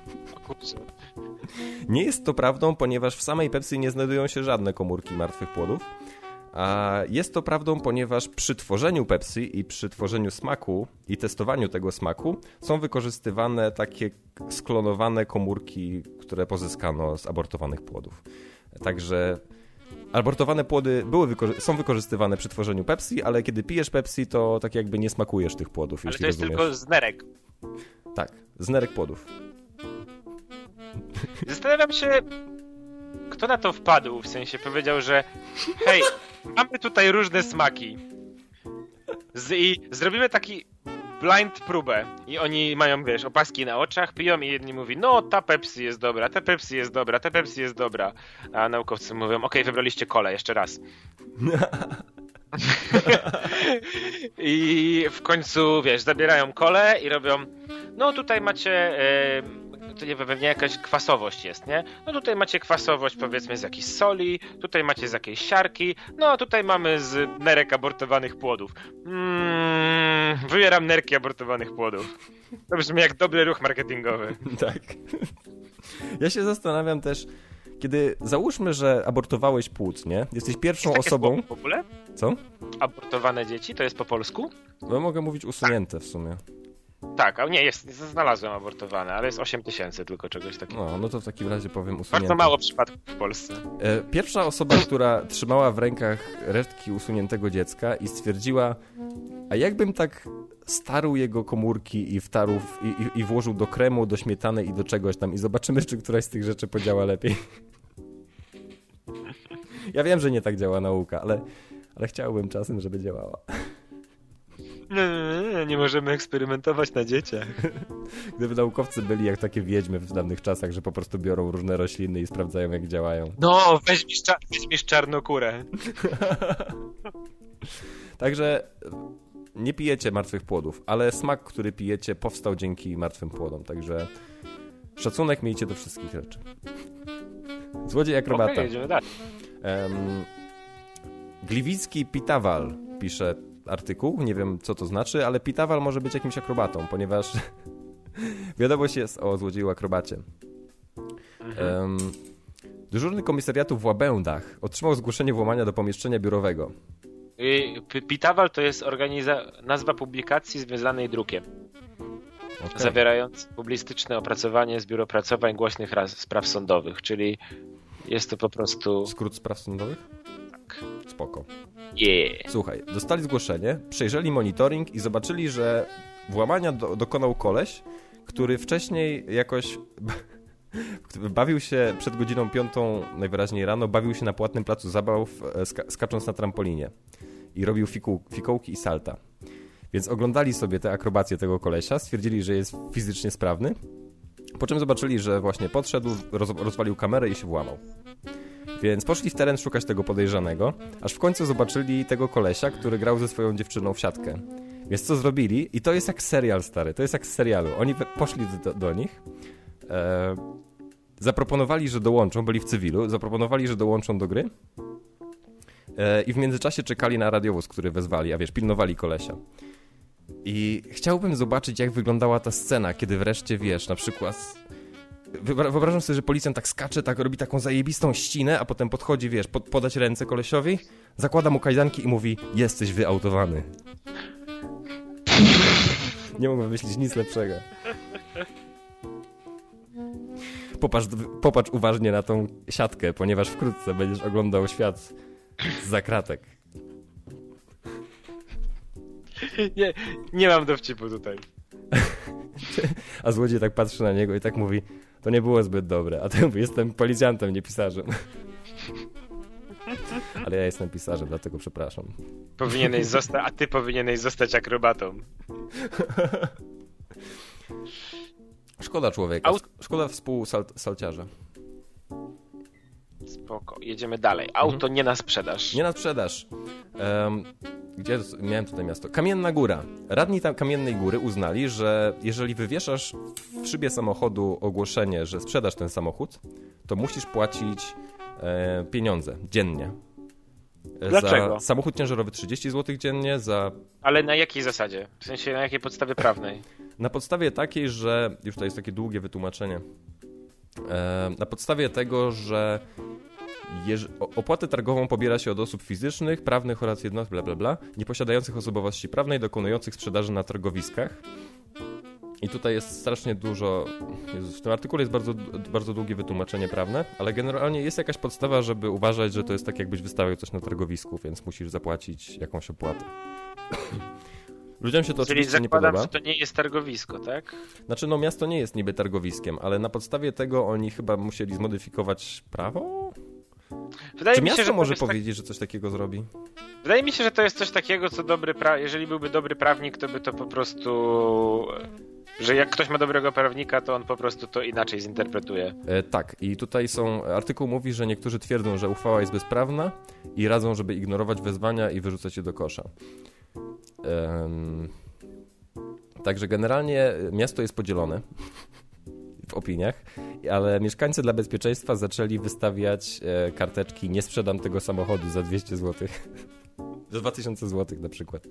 Speaker 1: Nie jest to prawdą, ponieważ w samej Pepsi nie znajdują się żadne komórki martwych płodów. A jest to prawdą, ponieważ przy tworzeniu Pepsi i przy tworzeniu smaku i testowaniu tego smaku są wykorzystywane takie sklonowane komórki, które pozyskano z abortowanych płodów. Także abortowane płody są wykorzystywane przy tworzeniu Pepsi, ale kiedy pijesz Pepsi, to tak jakby nie smakujesz tych płodów.
Speaker 2: Ale to jest rozumiesz. Tylko z nerek.
Speaker 1: Tak, z nerek płodów.
Speaker 2: Zastanawiam się, kto na to wpadł, w sensie powiedział, że hej, mamy tutaj różne smaki i zrobimy taki blind próbę i oni mają, wiesz, opaski na oczach, piją i jedni mówi, no ta Pepsi jest dobra, ta Pepsi jest dobra, ta Pepsi jest dobra. A naukowcy mówią, okej, wybraliście kolę, jeszcze raz. I w końcu, wiesz, zabierają kolę i robią, no tutaj macie, to nie pewnie jakaś kwasowość jest, nie? No tutaj macie kwasowość powiedzmy z jakiejś soli, tutaj macie z jakiejś siarki, no tutaj mamy z nerek abortowanych płodów. Wybieram nerki abortowanych płodów. To brzmi jak dobry ruch marketingowy.
Speaker 1: Tak. Ja się zastanawiam też, kiedy załóżmy, że abortowałeś płód, nie? Jesteś pierwszą osobą...
Speaker 2: w ogóle?
Speaker 1: Co?
Speaker 2: Abortowane dzieci, to jest po polsku?
Speaker 1: No mogę mówić usunięte w sumie.
Speaker 2: Tak, a nie, znalazłem abortowane, ale jest 8000 tylko czegoś takiego.
Speaker 1: No to w takim razie powiem usunięte.
Speaker 2: Bardzo mało przypadków w Polsce.
Speaker 1: Pierwsza osoba, która trzymała w rękach resztki usuniętego dziecka i stwierdziła, a jakbym tak starł jego komórki i wtarł i włożył do kremu, do śmietany i do czegoś tam i zobaczymy, czy któraś z tych rzeczy podziała lepiej. Ja wiem, że nie tak działa nauka, ale chciałbym czasem, żeby działała.
Speaker 2: Nie możemy eksperymentować na dzieciach.
Speaker 1: Gdyby naukowcy byli jak takie wiedźmy w dawnych czasach, że po prostu biorą różne rośliny i sprawdzają, jak działają.
Speaker 2: No, weźmiesz czarnokórę.
Speaker 1: Także nie pijecie martwych płodów, ale smak, który pijecie, powstał dzięki martwym płodom. Także szacunek miejcie do wszystkich rzeczy. Złodziej akrobata.
Speaker 2: Okay, jedziemy dalej.
Speaker 1: Gliwicki Pitawal pisze artykuł, nie wiem co to znaczy, ale Pitawal może być jakimś akrobatą, ponieważ wiadomość jest o złodzieju akrobacie. Dyżurny komisariatu w Łabędach otrzymał zgłoszenie włamania do pomieszczenia biurowego.
Speaker 2: Pitawal to jest nazwa publikacji związanej drukiem. Okay. Zawierając publicystyczne opracowanie z biuro opracowań głośnych spraw sądowych, czyli jest to po prostu...
Speaker 1: Skrót spraw sądowych?
Speaker 2: Tak.
Speaker 1: Spoko.
Speaker 2: Yeah.
Speaker 1: Słuchaj, dostali zgłoszenie, przejrzeli monitoring i zobaczyli, że włamania dokonał koleś, który wcześniej jakoś bawił się przed godziną 5 najwyraźniej rano, bawił się na płatnym placu zabaw, skacząc na trampolinie i robił fikołki i salta. Więc oglądali sobie te akrobacje tego kolesia, stwierdzili, że jest fizycznie sprawny, po czym zobaczyli, że właśnie podszedł, rozwalił kamerę i się włamał. Więc poszli w teren szukać tego podejrzanego, aż w końcu zobaczyli tego kolesia, który grał ze swoją dziewczyną w siatkę. Więc co zrobili? I to jest jak serial, stary, to jest jak z serialu. Oni poszli do nich, zaproponowali, że dołączą, byli w cywilu, zaproponowali, że dołączą do gry i w międzyczasie czekali na radiowóz, który wezwali, a wiesz, pilnowali kolesia. I chciałbym zobaczyć, jak wyglądała ta scena, kiedy wreszcie, wiesz, na przykład... Wyobrażam sobie, że policjant tak skacze, tak robi taką zajebistą ścinę, a potem podchodzi, wiesz, podać ręce kolesiowi, zakłada mu kajdanki i mówi, jesteś wyautowany. Nie mogę wymyślić nic lepszego. Popatrz uważnie na tą siatkę, ponieważ wkrótce będziesz oglądał świat zza kratek.
Speaker 2: Nie mam dowcipu tutaj.
Speaker 1: A złodziej tak patrzy na niego i tak mówi, to nie było zbyt dobre. A ty mówi, jestem policjantem, nie pisarzem. Ale ja jestem pisarzem, dlatego przepraszam.
Speaker 2: A ty powinieneś zostać akrobatą.
Speaker 1: Szkoda człowieka, szkoda współsalciarza.
Speaker 2: Spoko, jedziemy dalej. Auto nie na sprzedaż.
Speaker 1: Nie na sprzedaż. Gdzie miałem tutaj miasto? Kamienna Góra. Radni Kamiennej Góry uznali, że jeżeli wywieszasz w szybie samochodu ogłoszenie, że sprzedasz ten samochód, to musisz płacić pieniądze dziennie.
Speaker 2: Dlaczego?
Speaker 1: Za samochód ciężarowy 30 zł dziennie, za...
Speaker 2: Ale na jakiej zasadzie? W sensie na jakiej podstawie prawnej?
Speaker 1: Na podstawie takiej, że... Już to jest takie długie wytłumaczenie. Na podstawie tego, że opłatę targową pobiera się od osób fizycznych, prawnych oraz jednostek, bla bla bla, nieposiadających osobowości prawnej, dokonujących sprzedaży na targowiskach. I tutaj jest strasznie dużo... Jezus, w tym artykule jest bardzo, bardzo długie wytłumaczenie prawne, ale generalnie jest jakaś podstawa, żeby uważać, że to jest tak, jakbyś wystawiał coś na targowisku, więc musisz zapłacić jakąś opłatę. Ludziom się to oczywiście nie podoba.
Speaker 2: Czyli zakładam, że to nie jest targowisko, tak?
Speaker 1: Znaczy, no miasto nie jest niby targowiskiem, ale na podstawie tego oni chyba musieli zmodyfikować prawo?
Speaker 2: Wydaje
Speaker 1: Czy
Speaker 2: mi się,
Speaker 1: miasto
Speaker 2: że
Speaker 1: może powiedzieć, że coś takiego zrobi?
Speaker 2: Wydaje mi się, że to jest coś takiego, co jeżeli byłby dobry prawnik, to by to po prostu... Że jak ktoś ma dobrego prawnika, to on po prostu to inaczej zinterpretuje.
Speaker 1: Tak, i tutaj artykuł mówi, że niektórzy twierdzą, że uchwała jest bezprawna i radzą, żeby ignorować wezwania i wyrzucać je do kosza. Także generalnie miasto jest podzielone w opiniach, ale mieszkańcy dla bezpieczeństwa zaczęli wystawiać karteczki nie sprzedam tego samochodu za 200 zł. Za 2000 zł na przykład.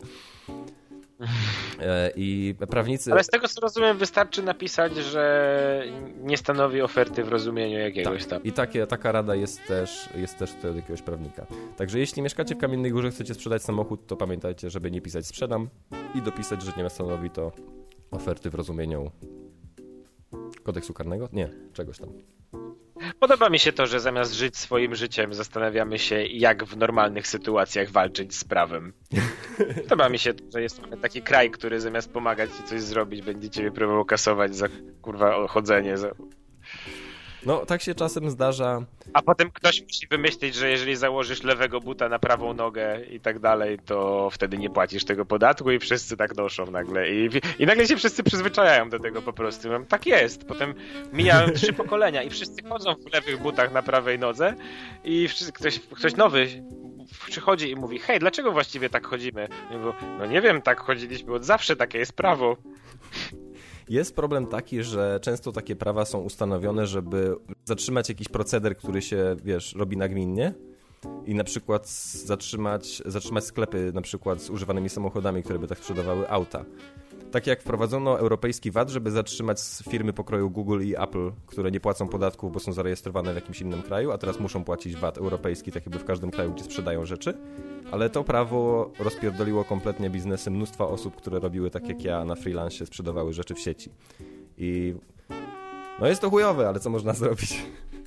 Speaker 1: I prawnicy...
Speaker 2: Ale z tego co rozumiem wystarczy napisać, że nie stanowi oferty w rozumieniu jakiegoś tam.
Speaker 1: I taka rada jest też tutaj od jakiegoś prawnika. Także jeśli mieszkacie w Kamiennej Górze, chcecie sprzedać samochód, to pamiętajcie, żeby nie pisać sprzedam i dopisać, że nie stanowi to oferty w rozumieniu kodeksu karnego? Nie, czegoś tam.
Speaker 2: Podoba mi się to, że zamiast żyć swoim życiem zastanawiamy się, jak w normalnych sytuacjach walczyć z prawem. Podoba mi się to, że jest taki kraj, który zamiast pomagać ci coś zrobić, będzie ciebie próbował kasować za chodzenie.
Speaker 1: No, tak się czasem zdarza. A
Speaker 2: potem ktoś musi wymyślić, że jeżeli założysz lewego buta na prawą nogę i tak dalej, to wtedy nie płacisz tego podatku i wszyscy tak noszą nagle. I nagle się wszyscy przyzwyczajają do tego po prostu. Tak jest. Potem mijają 3 pokolenia i wszyscy chodzą w lewych butach na prawej nodze i ktoś nowy przychodzi i mówi, hej, dlaczego właściwie tak chodzimy? No nie wiem, tak chodziliśmy od zawsze, takie jest prawo.
Speaker 1: Jest problem taki, że często takie prawa są ustanowione, żeby zatrzymać jakiś proceder, który się, robi nagminnie i na przykład zatrzymać sklepy na przykład z używanymi samochodami, które by tak sprzedawały auta. Tak jak wprowadzono europejski VAT, żeby zatrzymać firmy pokroju Google i Apple, które nie płacą podatków, bo są zarejestrowane w jakimś innym kraju, a teraz muszą płacić VAT europejski, tak jakby w każdym kraju, gdzie sprzedają rzeczy. Ale to prawo rozpierdoliło kompletnie biznesy mnóstwa osób, które robiły tak jak ja na freelancie, sprzedawały rzeczy w sieci. I no jest to chujowe, ale co można zrobić?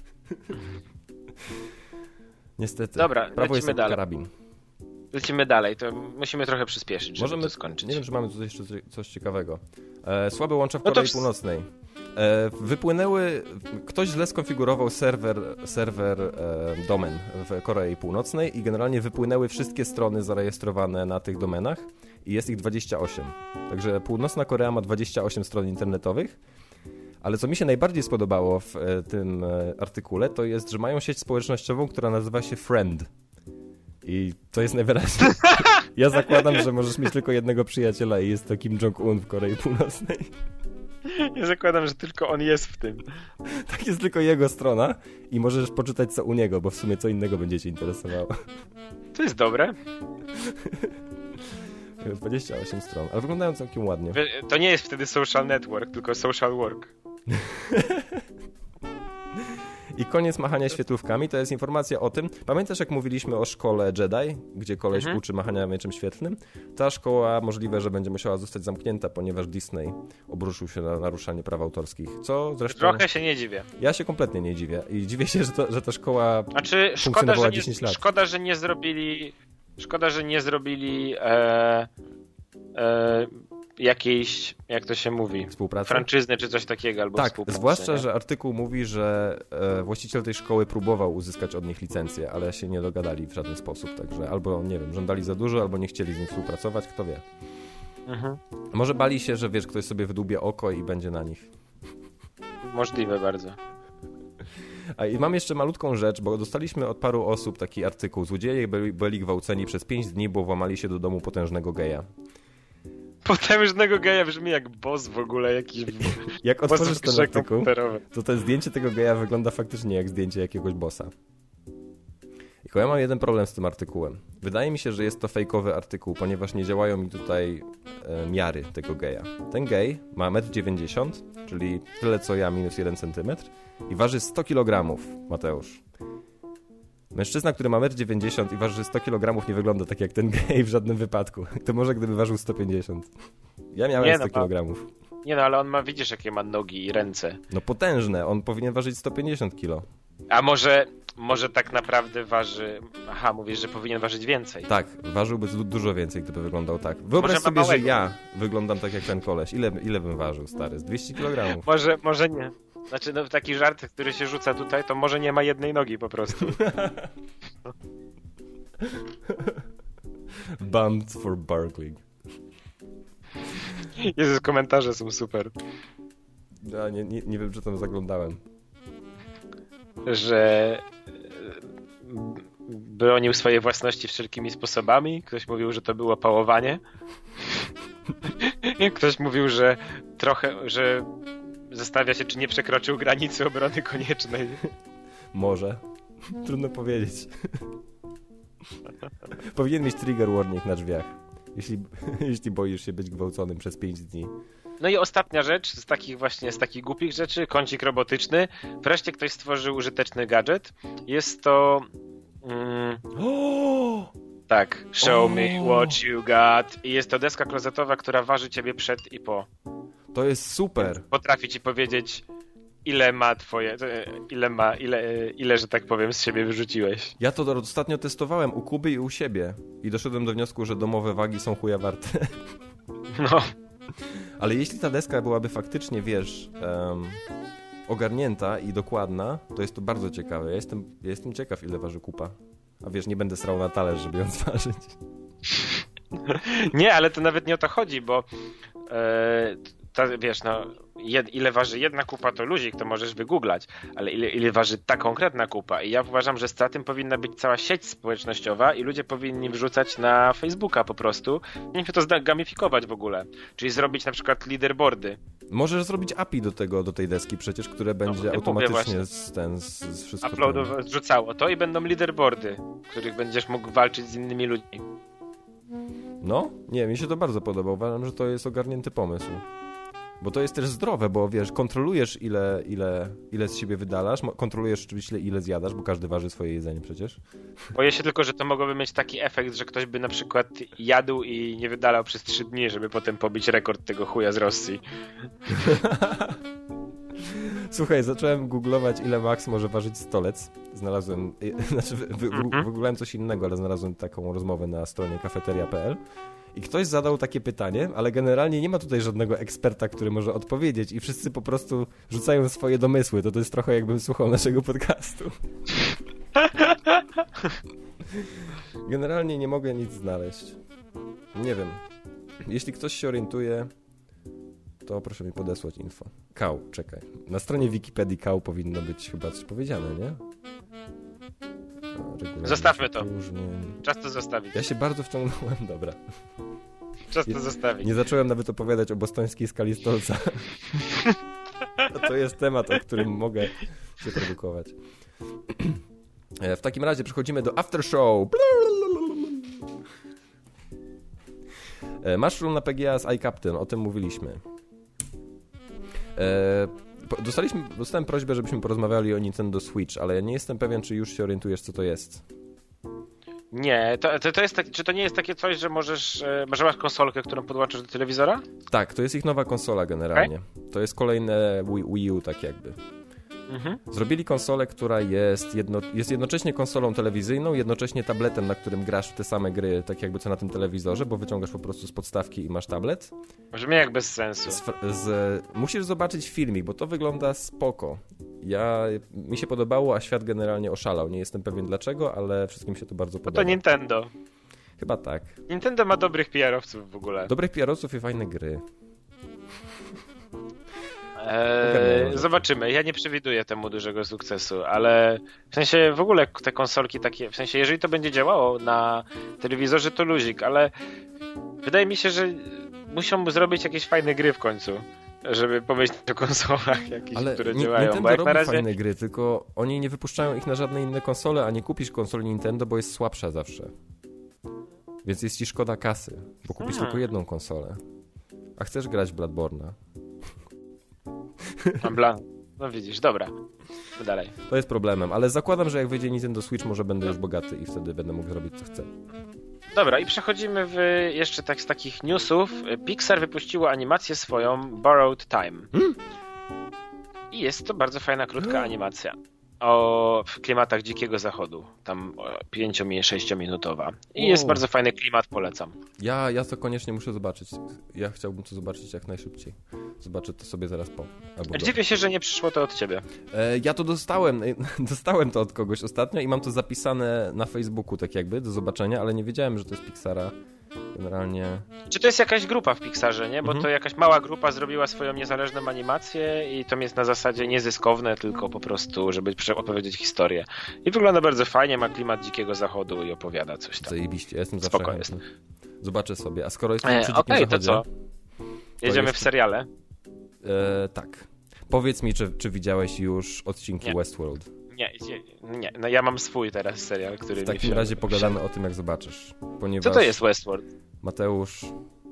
Speaker 1: Niestety.
Speaker 2: Dobra,
Speaker 1: prawo jest jak
Speaker 2: dalej.
Speaker 1: karabin.
Speaker 2: Lecimy dalej, to musimy trochę przyspieszyć, żeby
Speaker 1: możemy
Speaker 2: to skończyć.
Speaker 1: Nie wiem, czy mamy tutaj jeszcze coś ciekawego. Słabe łącza w Korei Północnej. Ktoś źle skonfigurował serwer domen w Korei Północnej i generalnie wypłynęły wszystkie strony zarejestrowane na tych domenach i jest ich 28. Także Północna Korea ma 28 stron internetowych, ale co mi się najbardziej spodobało w tym artykule, to jest, że mają sieć społecznościową, która nazywa się Friend. I to jest najwyraźniej... Ja zakładam, że możesz mieć tylko jednego przyjaciela i jest to Kim Jong-un w Korei Północnej.
Speaker 2: Ja zakładam, że tylko on jest w tym.
Speaker 1: Tak, jest tylko jego strona i możesz poczytać co u niego, bo w sumie co innego będzie cię interesowało.
Speaker 2: To jest dobre.
Speaker 1: 28 stron, ale wyglądają całkiem ładnie.
Speaker 2: To nie jest wtedy social network, tylko social work.
Speaker 1: I koniec machania świetlówkami, to jest informacja o tym. Pamiętasz, jak mówiliśmy o szkole Jedi, gdzie koleś uczy machania mieczem świetlnym? Ta szkoła możliwe, że będzie musiała zostać zamknięta, ponieważ Disney obruszył się na naruszanie praw autorskich. Co zresztą...
Speaker 2: Trochę się nie dziwię.
Speaker 1: Ja się kompletnie nie dziwię. I dziwię się, że ta szkoła funkcjonowała 10 lat.
Speaker 2: Szkoda, że nie zrobili jakiejś, jak to się mówi,
Speaker 1: współpracy?
Speaker 2: Franczyzny czy coś takiego, albo
Speaker 1: tak,
Speaker 2: współpracy.
Speaker 1: Zwłaszcza, że artykuł mówi, że właściciel tej szkoły próbował uzyskać od nich licencję, ale się nie dogadali w żaden sposób, także albo, nie wiem, żądali za dużo, albo nie chcieli z nich współpracować, kto wie. Może bali się, że ktoś sobie wydłubie oko i będzie na nich.
Speaker 2: Możliwe bardzo.
Speaker 1: I mam jeszcze malutką rzecz, bo dostaliśmy od paru osób taki artykuł. Złodzieje byli gwałceni przez 5 dni, bo włamali się do domu potężnego geja.
Speaker 2: Potężnego geja brzmi jak boss w ogóle jakiś.
Speaker 1: Jak otworzysz ten artykuł, to zdjęcie tego geja wygląda faktycznie jak zdjęcie jakiegoś bossa. Tylko ja mam jeden problem z tym artykułem. Wydaje mi się, że jest to fejkowy artykuł, ponieważ nie działają mi tutaj miary tego geja. Ten gej ma 1,90 m, czyli tyle co ja minus 1 cm i waży 100 kg, Mateusz. Mężczyzna, który ma 1,90 m i waży 100 kg, nie wygląda tak jak ten gej w żadnym wypadku. To może gdyby ważył 150. Ja miałem 100 kg.
Speaker 2: Nie no, ale on ma, widzisz jakie ma nogi i ręce.
Speaker 1: No potężne, on powinien ważyć 150 kg.
Speaker 2: A może tak naprawdę waży... Aha, mówisz, że powinien ważyć więcej.
Speaker 1: Tak, ważyłby dużo więcej, gdyby wyglądał tak. Wyobraź sobie, że ja wyglądam tak jak ten koleś. Ile bym ważył, stary? Z 200 kg.
Speaker 2: Może nie. Znaczy, no taki żart, który się rzuca tutaj, to może nie ma jednej nogi po prostu.
Speaker 1: Bummed for Barkling.
Speaker 2: Jezus, komentarze są super.
Speaker 1: Ja nie wiem, czy tam zaglądałem.
Speaker 2: Że bronił swojej własności wszelkimi sposobami. Ktoś mówił, że to było pałowanie. Ktoś mówił, że zastanawia się, czy nie przekroczył granicy obrony koniecznej.
Speaker 1: Może. Trudno powiedzieć. Powinien mieć trigger warning na drzwiach. Jeśli boisz się być gwałconym przez 5 dni.
Speaker 2: No i ostatnia rzecz z takich głupich rzeczy, kącik robotyczny. Wreszcie ktoś stworzył użyteczny gadżet. Jest to... tak, show me what you got. I jest to deska klozetowa, która waży ciebie przed i po.
Speaker 1: To jest super.
Speaker 2: Potrafi ci powiedzieć, ile, że tak powiem, z siebie wyrzuciłeś.
Speaker 1: Ja to ostatnio testowałem u Kuby i u siebie. I doszedłem do wniosku, że domowe wagi są chuja warte.
Speaker 2: No.
Speaker 1: Ale jeśli ta deska byłaby faktycznie, wiesz, ogarnięta i dokładna, to jest to bardzo ciekawe. Ja jestem ciekaw, ile waży kupa. A wiesz, nie będę srał na talerz, żeby ją zważyć.
Speaker 2: Nie, ale to nawet nie o to chodzi, bo wiesz, no, ile waży jedna kupa, to luzik, to możesz wygooglać, ale ile waży ta konkretna kupa. I ja uważam, że za tym powinna być cała sieć społecznościowa i ludzie powinni wrzucać na Facebooka po prostu. Nie wiem, to gamifikować w ogóle. Czyli zrobić na przykład leaderboardy.
Speaker 1: Możesz zrobić API do tej deski przecież, które będzie automatycznie z wszystko
Speaker 2: zrzucało to i będą leaderboardy, w których będziesz mógł walczyć z innymi ludźmi.
Speaker 1: No, nie, mi się to bardzo podoba. Uważam, że to jest ogarnięty pomysł. Bo to jest też zdrowe, bo wiesz, kontrolujesz ile z siebie wydalasz, kontrolujesz oczywiście ile zjadasz, bo każdy waży swoje jedzenie przecież.
Speaker 2: Boję się tylko, że to mogłoby mieć taki efekt, że ktoś by na przykład jadł i nie wydalał przez 3 dni, żeby potem pobić rekord tego chuja z Rosji.
Speaker 1: Słuchaj, zacząłem googlować, ile max może ważyć stolec. Znalazłem, wygooglałem coś innego, ale znalazłem taką rozmowę na stronie cafeteria.pl. I ktoś zadał takie pytanie, ale generalnie nie ma tutaj żadnego eksperta, który może odpowiedzieć i wszyscy po prostu rzucają swoje domysły. To jest trochę jakbym słuchał naszego podcastu. Generalnie nie mogę nic znaleźć. Nie wiem. Jeśli ktoś się orientuje, to proszę mi podesłać info. Kał, czekaj. Na stronie Wikipedii kał powinno być chyba coś powiedziane, nie?
Speaker 2: Zostawmy to. Czas to zostawić.
Speaker 1: Ja się bardzo wciągnąłem, dobra.
Speaker 2: Czas to zostawić.
Speaker 1: Nie zacząłem nawet opowiadać o bostońskiej skali stolca. To jest temat, o którym mogę się produkować. W takim razie przechodzimy do after show. Mushroom na PGA z iCaptain, o tym mówiliśmy. Dostałem prośbę, żebyśmy porozmawiali o Nintendo Switch, ale ja nie jestem pewien, czy już się orientujesz, co to jest.
Speaker 2: Nie, to jest czy to nie jest takie coś, że że masz konsolkę, którą podłączasz do telewizora?
Speaker 1: Tak, to jest ich nowa konsola generalnie. Okay. To jest kolejne Wii U, tak jakby. Zrobili konsolę, która jest jednocześnie konsolą telewizyjną, jednocześnie tabletem, na którym grasz w te same gry, tak jakby co na tym telewizorze, bo wyciągasz po prostu z podstawki i masz tablet.
Speaker 2: Brzmi jak bez sensu.
Speaker 1: Musisz zobaczyć filmik, bo to wygląda spoko. Mi się podobało, a świat generalnie oszalał. Nie jestem pewien dlaczego, ale wszystkim się to bardzo podoba.
Speaker 2: To Nintendo.
Speaker 1: Chyba tak.
Speaker 2: Nintendo ma dobrych PR-owców w ogóle.
Speaker 1: Dobrych PR-owców i fajne gry.
Speaker 2: Zobaczymy. Ja nie przewiduję temu dużego sukcesu, ale w sensie w ogóle te konsolki takie, w sensie jeżeli to będzie działało na telewizorze, to luzik, ale wydaje mi się, że muszą zrobić jakieś fajne gry w końcu, żeby pomyśleć o konsolach jakieś, które działają.
Speaker 1: Nintendo robi na razie fajne gry, tylko oni nie wypuszczają ich na żadne inne konsole, a nie kupisz konsoli Nintendo, bo jest słabsza zawsze. Więc jest ci szkoda kasy, bo kupisz tylko jedną konsolę. A chcesz grać w Bloodborne'a.
Speaker 2: No widzisz, dobra. Dalej.
Speaker 1: To jest problemem, ale zakładam, że jak wyjdzie Nintendo Switch, może będę już bogaty i wtedy będę mógł zrobić co chcę.
Speaker 2: Dobra, i przechodzimy jeszcze z takich newsów. Pixar wypuściło animację swoją Borrowed Time. I jest to bardzo fajna, krótka animacja. W klimatach Dzikiego Zachodu. Tam 5-6 minutowa. I jest bardzo fajny klimat, polecam.
Speaker 1: Ja to koniecznie muszę zobaczyć. Ja chciałbym to zobaczyć jak najszybciej. Zobaczę to sobie zaraz po.
Speaker 2: Dziwię się, że nie przyszło to od ciebie.
Speaker 1: Ja to dostałem to od kogoś ostatnio i mam to zapisane na Facebooku tak jakby do zobaczenia, ale nie wiedziałem, że to jest Pixara. Generalnie...
Speaker 2: Czy to jest jakaś grupa w Pixarze, nie? Bo to jakaś mała grupa zrobiła swoją niezależną animację i to jest na zasadzie niezyskowne, tylko po prostu, żeby opowiedzieć historię. I wygląda bardzo fajnie, ma klimat Dzikiego Zachodu i opowiada coś tam.
Speaker 1: Zajebiście, ja jestem zawsze chętny. Zobaczę sobie. A skoro jesteśmy przy Dzikim
Speaker 2: Zachodzie...
Speaker 1: to co?
Speaker 2: Jedziemy w seriale?
Speaker 1: Tak. Powiedz mi, czy widziałeś już odcinki Westworld?
Speaker 2: Nie. No ja mam swój teraz serial, który
Speaker 1: w takim razie pogadamy o tym, jak zobaczysz. Ponieważ
Speaker 2: co to jest Westworld?
Speaker 1: Mateusz...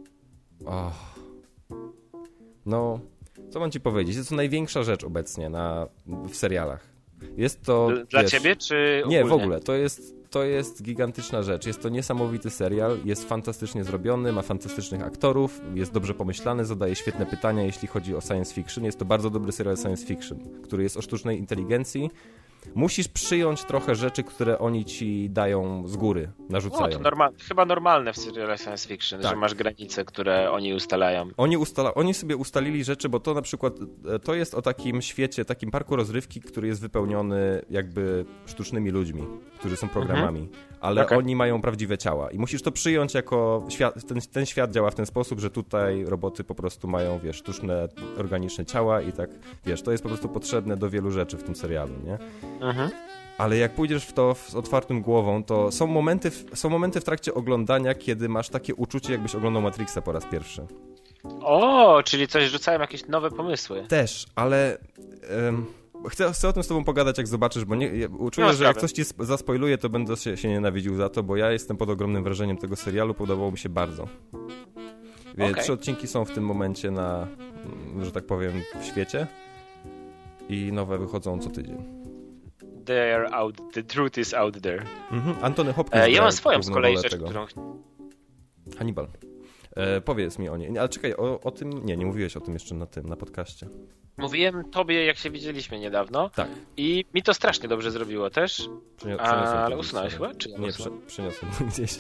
Speaker 1: No, co mam ci powiedzieć? Jest to największa rzecz obecnie w serialach. Jest to...
Speaker 2: Dla ciebie, czy ogólnie?
Speaker 1: Nie, w ogóle. To jest gigantyczna rzecz. Jest to niesamowity serial, jest fantastycznie zrobiony, ma fantastycznych aktorów, jest dobrze pomyślany, zadaje świetne pytania, jeśli chodzi o science fiction. Jest to bardzo dobry serial science fiction, który jest o sztucznej inteligencji. Musisz przyjąć trochę rzeczy, które oni ci dają z góry, narzucają.
Speaker 2: No, to chyba normalne w serialach science fiction, że masz granice, które oni ustalają.
Speaker 1: Oni sobie ustalili rzeczy, bo to na przykład to jest o takim świecie, takim parku rozrywki, który jest wypełniony jakby sztucznymi ludźmi, którzy są programami, ale oni mają prawdziwe ciała i musisz to przyjąć jako ten świat działa w ten sposób, że tutaj roboty po prostu mają, wiesz, sztuczne, organiczne ciała i tak, wiesz, to jest po prostu potrzebne do wielu rzeczy w tym serialu, nie? Ale jak pójdziesz w to z otwartą głową, to są momenty w trakcie oglądania, kiedy masz takie uczucie, jakbyś oglądał Matrixa po raz pierwszy.
Speaker 2: Czyli coś rzucają jakieś nowe pomysły.
Speaker 1: Też, ale chcę o tym z tobą pogadać, jak zobaczysz, bo czuję, że jak coś ci zaspoiluję, to będę się nienawidził za to, bo ja jestem pod ogromnym wrażeniem tego serialu, podobało mi się bardzo. 3 odcinki są w tym momencie że tak powiem, w świecie i nowe wychodzą co tydzień.
Speaker 2: The truth is out there.
Speaker 1: Antony Hopkins.
Speaker 2: Ja mam swoją z kolei rzecz, którą...
Speaker 1: Hannibal. Powiedz mi o niej. Ale czekaj, o tym... Nie mówiłeś o tym jeszcze na podcaście.
Speaker 2: Mówiłem tobie, jak się widzieliśmy niedawno.
Speaker 1: Tak.
Speaker 2: I mi to strasznie dobrze zrobiło też. Ale usunąłeś chyba? Czy ja
Speaker 1: nie, przeniosłem gdzieś.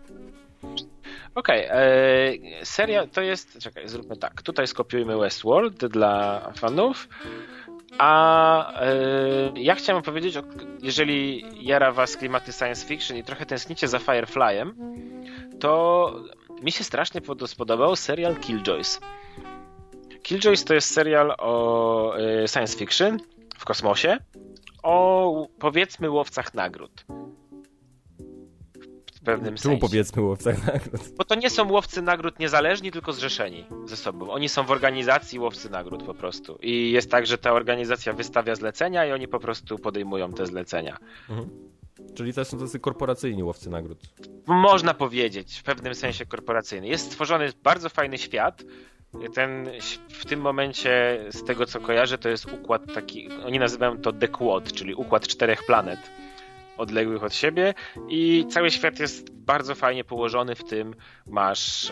Speaker 2: Seria to jest... Czekaj, zróbmy tak. Tutaj skopiujmy Westworld dla fanów. A ja chciałem powiedzieć, jeżeli jara was klimaty science fiction i trochę tęsknicie za Fireflyem, to mi się strasznie spodobał serial Killjoys. Killjoys to jest serial o science fiction w kosmosie, o powiedzmy łowcach nagród. W pewnym sensie.
Speaker 1: Czemu powiedzmy łowcach nagród?
Speaker 2: Bo to nie są łowcy nagród niezależni, tylko zrzeszeni ze sobą. Oni są w organizacji łowcy nagród po prostu. I jest tak, że ta organizacja wystawia zlecenia i oni po prostu podejmują te zlecenia.
Speaker 1: Czyli to są tacy korporacyjni łowcy nagród.
Speaker 2: Można powiedzieć, w pewnym sensie korporacyjny. Jest stworzony bardzo fajny świat. W tym momencie, z tego co kojarzę, to jest układ taki, oni nazywają to The Quad, czyli układ 4 planet odległych od siebie i cały świat jest bardzo fajnie położony, w tym masz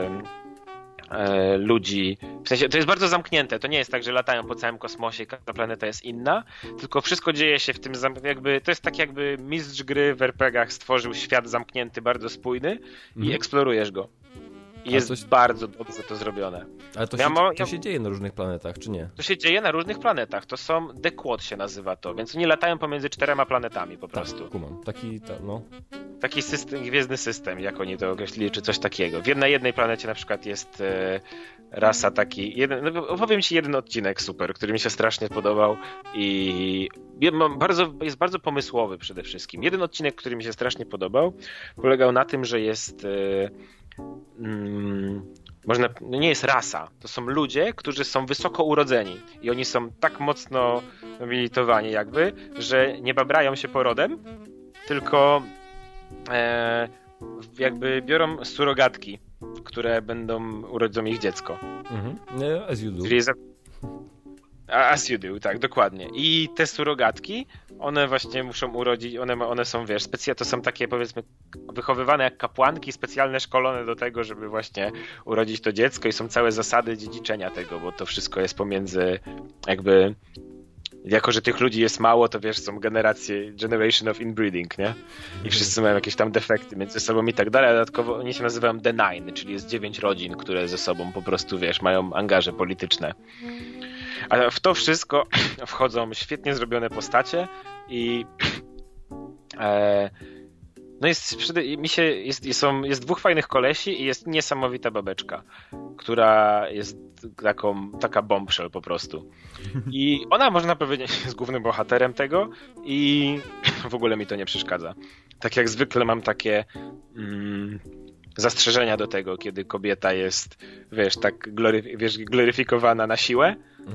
Speaker 2: ludzi, w sensie to jest bardzo zamknięte, to nie jest tak, że latają po całym kosmosie i każda planeta jest inna, tylko wszystko dzieje się w tym, jakby to jest tak jakby mistrz gry w RPG-ach stworzył świat zamknięty, bardzo spójny i eksplorujesz go. I jest bardzo dobrze to zrobione.
Speaker 1: Ale to się dzieje na różnych planetach, czy nie?
Speaker 2: To się dzieje na różnych planetach. To są The Quad się nazywa to, więc oni latają pomiędzy 4 planetami po prostu.
Speaker 1: Kumam.
Speaker 2: Taki system, gwiezdny system, jak oni to określili, czy coś takiego. Na jednej planecie na przykład jest rasa taki... opowiem ci jeden odcinek super, który mi się strasznie podobał i jest bardzo pomysłowy przede wszystkim. Jeden odcinek, który mi się strasznie podobał, polegał na tym, że jest... nie jest rasa, to są ludzie, którzy są wysoko urodzeni i oni są tak mocno nobilitowani jakby, że nie babrają się porodem, tylko jakby biorą surogatki, które urodzą ich dziecko.
Speaker 1: As you do.
Speaker 2: As you do, tak, dokładnie. I te surogatki, one właśnie muszą urodzić, one są, wiesz, to są takie, powiedzmy, wychowywane jak kapłanki, specjalnie szkolone do tego, żeby właśnie urodzić to dziecko i są całe zasady dziedziczenia tego, bo to wszystko jest pomiędzy jakby jako że tych ludzi jest mało, to wiesz, są generation of inbreeding, nie? I wszyscy mają jakieś tam defekty między sobą i tak dalej, a dodatkowo oni się nazywają The Nine, czyli jest 9 rodzin, które ze sobą po prostu, wiesz, mają angaże polityczne. A w to wszystko wchodzą świetnie zrobione postacie i no jest dwóch fajnych kolesi i jest niesamowita babeczka, która jest taka bombshell po prostu. I ona, można powiedzieć, jest głównym bohaterem tego i w ogóle mi to nie przeszkadza. Tak jak zwykle mam takie zastrzeżenia do tego, kiedy kobieta jest, wiesz, tak gloryfikowana na siłę.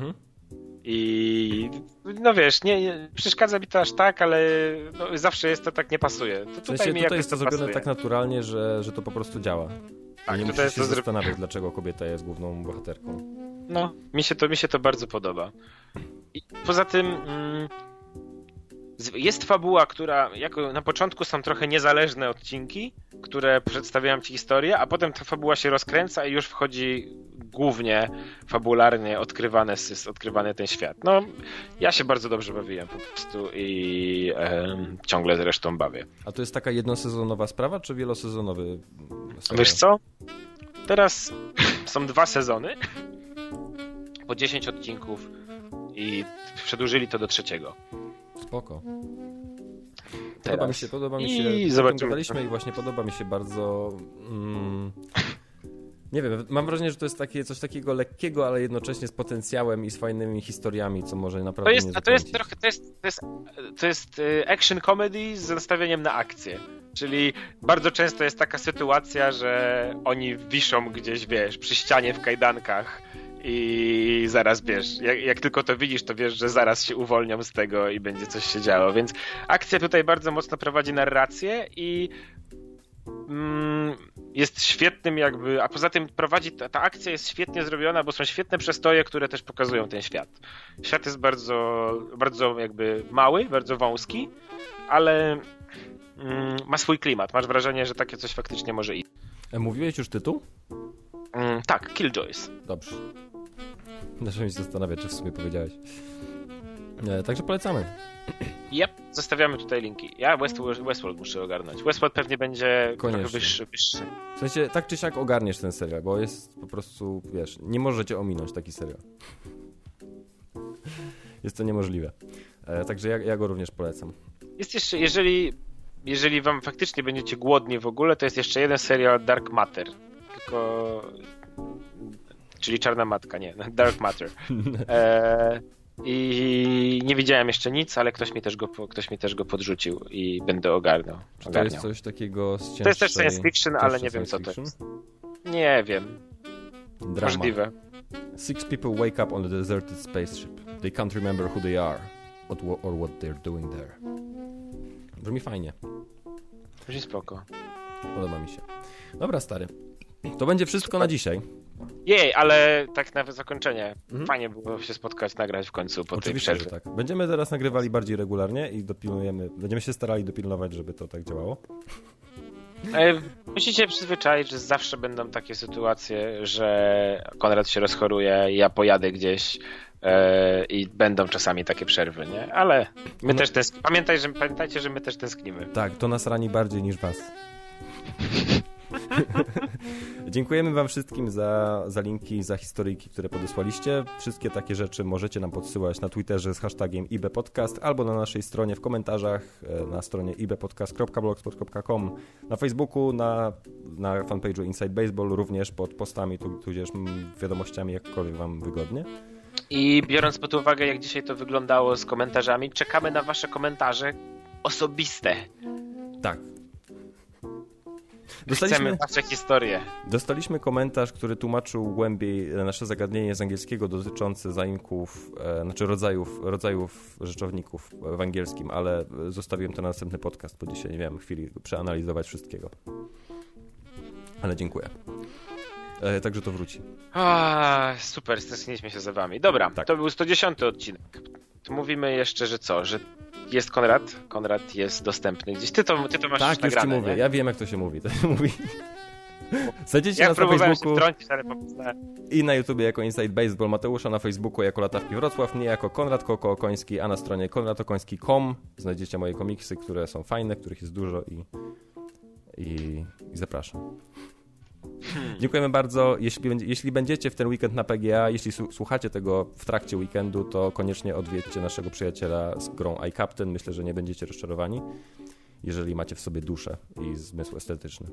Speaker 2: I no wiesz, nie przeszkadza mi to aż tak, ale no, zawsze jest to tak, nie pasuje. To
Speaker 1: tutaj jest to zrobione tak naturalnie, że to po prostu działa. Tak, nie musisz się zastanawiać, dlaczego kobieta jest główną bohaterką.
Speaker 2: No, mi się to bardzo podoba. I poza tym jest fabuła, która na początku są trochę niezależne odcinki, które przedstawiają ci historię, a potem ta fabuła się rozkręca i już wchodzi głównie fabularnie odkrywany ten świat. No, ja się bardzo dobrze bawiłem po prostu i ciągle zresztą bawię.
Speaker 1: A to jest taka jednosezonowa sprawa, czy wielosezonowy serial?
Speaker 2: Wiesz co? Teraz są 2 sezony, po 10 odcinków i przedłużyli to do 3.
Speaker 1: Spoko. Podoba mi się.
Speaker 2: I zobaczymy.
Speaker 1: Gadaliśmy i właśnie podoba mi się bardzo. Nie wiem, mam wrażenie, że to jest coś takiego lekkiego, ale jednocześnie z potencjałem i z fajnymi historiami, co może naprawdę nie zakręcić.
Speaker 2: To jest action comedy z nastawieniem na akcję. Czyli bardzo często jest taka sytuacja, że oni wiszą gdzieś, wiesz, przy ścianie w kajdankach i zaraz, wiesz, jak tylko to widzisz, to wiesz, że zaraz się uwolnią z tego i będzie coś się działo. Więc akcja tutaj bardzo mocno prowadzi narrację i jest świetnym jakby, a poza tym ta akcja jest świetnie zrobiona, bo są świetne przestoje, które też pokazują ten świat. Świat jest bardzo, bardzo jakby mały, bardzo wąski, ale ma swój klimat. Masz wrażenie, że takie coś faktycznie może iść.
Speaker 1: Mówiłeś już tytuł?
Speaker 2: Tak, Killjoys.
Speaker 1: Dobrze. Zacząłem się zastanawiać, czy w sumie powiedziałeś. Także polecamy.
Speaker 2: Yep, zostawiamy tutaj linki. Ja Westworld muszę ogarnąć. Westworld pewnie będzie trochę wyższy.
Speaker 1: W sensie, tak czy siak ogarniesz ten serial, bo jest po prostu, wiesz, nie możecie ominąć taki serial. Jest to niemożliwe. Także ja go również polecam.
Speaker 2: Jest jeszcze, jeżeli wam faktycznie będziecie głodni w ogóle, to jest jeszcze jeden serial Dark Matter. Czyli Czarna Matka, nie, Dark Matter. I nie widziałem jeszcze nic, ale ktoś mi też go podrzucił i będę ogarniał.
Speaker 1: To jest coś takiego z cięższej...
Speaker 2: To jest też science fiction, ale nie wiem co to jest. Nie wiem.
Speaker 1: Drama.
Speaker 2: Możliwe.
Speaker 1: 6 people wake up on a deserted spaceship. They can't remember who they are or what they're doing there. Brzmi fajnie.
Speaker 2: Brzmi spoko.
Speaker 1: Podoba mi się. Dobra, stary. To będzie wszystko na dzisiaj.
Speaker 2: Jej, ale tak na zakończenie. Fajnie było się spotkać, nagrać w końcu po tej przerwie.
Speaker 1: Że tak. Będziemy teraz nagrywali bardziej regularnie i będziemy się starali dopilnować, żeby to tak działało.
Speaker 2: Musicie przyzwyczaić, że zawsze będą takie sytuacje, że Konrad się rozchoruje, ja pojadę gdzieś i będą czasami takie przerwy, nie? Ale my też pamiętajcie, że my też tęsknimy.
Speaker 1: Tak, to nas rani bardziej niż was. Dziękujemy wam wszystkim za linki, za historyjki, które podesłaliście. Wszystkie takie rzeczy możecie nam podsyłać na Twitterze z hashtagiem ibpodcast albo na naszej stronie w komentarzach na stronie ibpodcast.blogspot.com, na Facebooku, na fanpage'u Inside Baseball, również pod postami, tudzież wiadomościami, jakkolwiek wam wygodnie.
Speaker 2: I biorąc pod uwagę, jak dzisiaj to wyglądało z komentarzami, czekamy na wasze osobiste.
Speaker 1: Tak.
Speaker 2: Chcemy wasze historie.
Speaker 1: Dostaliśmy komentarz, który tłumaczył głębiej nasze zagadnienie z angielskiego dotyczące zaimków, znaczy rodzajów rzeczowników w angielskim, ale zostawiłem to na następny podcast, bo dzisiaj nie miałem chwili przeanalizować wszystkiego. Ale dziękuję. Także to wróci.
Speaker 2: Super, stęskniliśmy się za wami. Dobra, tak. To był 110 odcinek. To mówimy jeszcze, że jest Konrad jest dostępny gdzieś. Ty to masz
Speaker 1: tak,
Speaker 2: już nagrane,
Speaker 1: ci mówię.
Speaker 2: nie?
Speaker 1: Ja wiem, jak to się mówi. To się mówi. Znajdziecie
Speaker 2: Ja
Speaker 1: nas na
Speaker 2: próbowałem
Speaker 1: Facebooku
Speaker 2: się wtrącić, ale popisałem.
Speaker 1: i na YouTubie jako Inside Baseball, Mateusza na Facebooku jako Latawki Wrocław, mnie jako Konrad Koko-Okoński, a na stronie konradokoński.com znajdziecie moje komiksy, które są fajne, których jest dużo i zapraszam. Dziękujemy bardzo. Jeśli będziecie w ten weekend na PGA, jeśli słuchacie tego w trakcie weekendu, to koniecznie odwiedźcie naszego przyjaciela z grą iCaptain. Myślę, że nie będziecie rozczarowani, jeżeli macie w sobie duszę i zmysł estetyczny.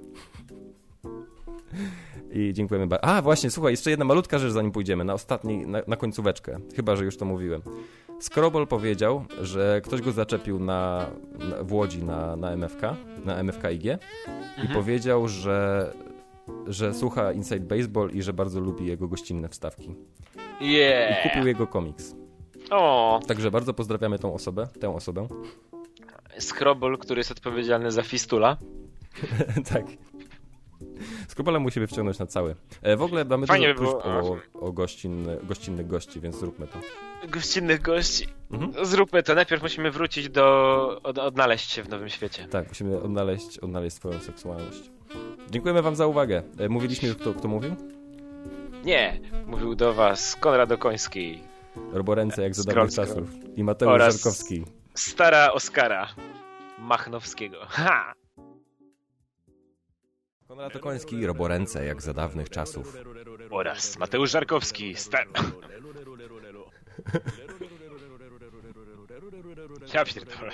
Speaker 1: I dziękujemy bardzo. A, właśnie, słuchaj, jeszcze jedna malutka rzecz, zanim pójdziemy, na końcóweczkę. Chyba, że już to mówiłem. Skrobol powiedział, że ktoś go zaczepił w Łodzi na MFK-IG i powiedział, że słucha Inside Baseball i że bardzo lubi jego gościnne wstawki. I kupił jego komiks. Także bardzo pozdrawiamy tę osobę.
Speaker 2: Skrobol, który jest odpowiedzialny za Fistula.
Speaker 1: Tak. Skrobola musimy wciągnąć na cały. W ogóle mamy
Speaker 2: Fajnie
Speaker 1: dużo próśb o gościnnych gości, więc zróbmy to.
Speaker 2: Gościnnych gości. Zróbmy to. Najpierw musimy wrócić odnaleźć się w nowym świecie.
Speaker 1: Tak, musimy odnaleźć swoją seksualność. Dziękujemy wam za uwagę. Mówiliśmy już, kto mówił?
Speaker 2: Nie. Mówił do was Konrad Okoński.
Speaker 1: Roboręce jak za dawnych czasów. I Mateusz Żarkowski.
Speaker 2: Stara Oskara Machnowskiego. Ha!
Speaker 1: Konrad Okoński, Roboręce jak za dawnych czasów.
Speaker 2: Oraz Mateusz Żarkowski. Ja pierdolę.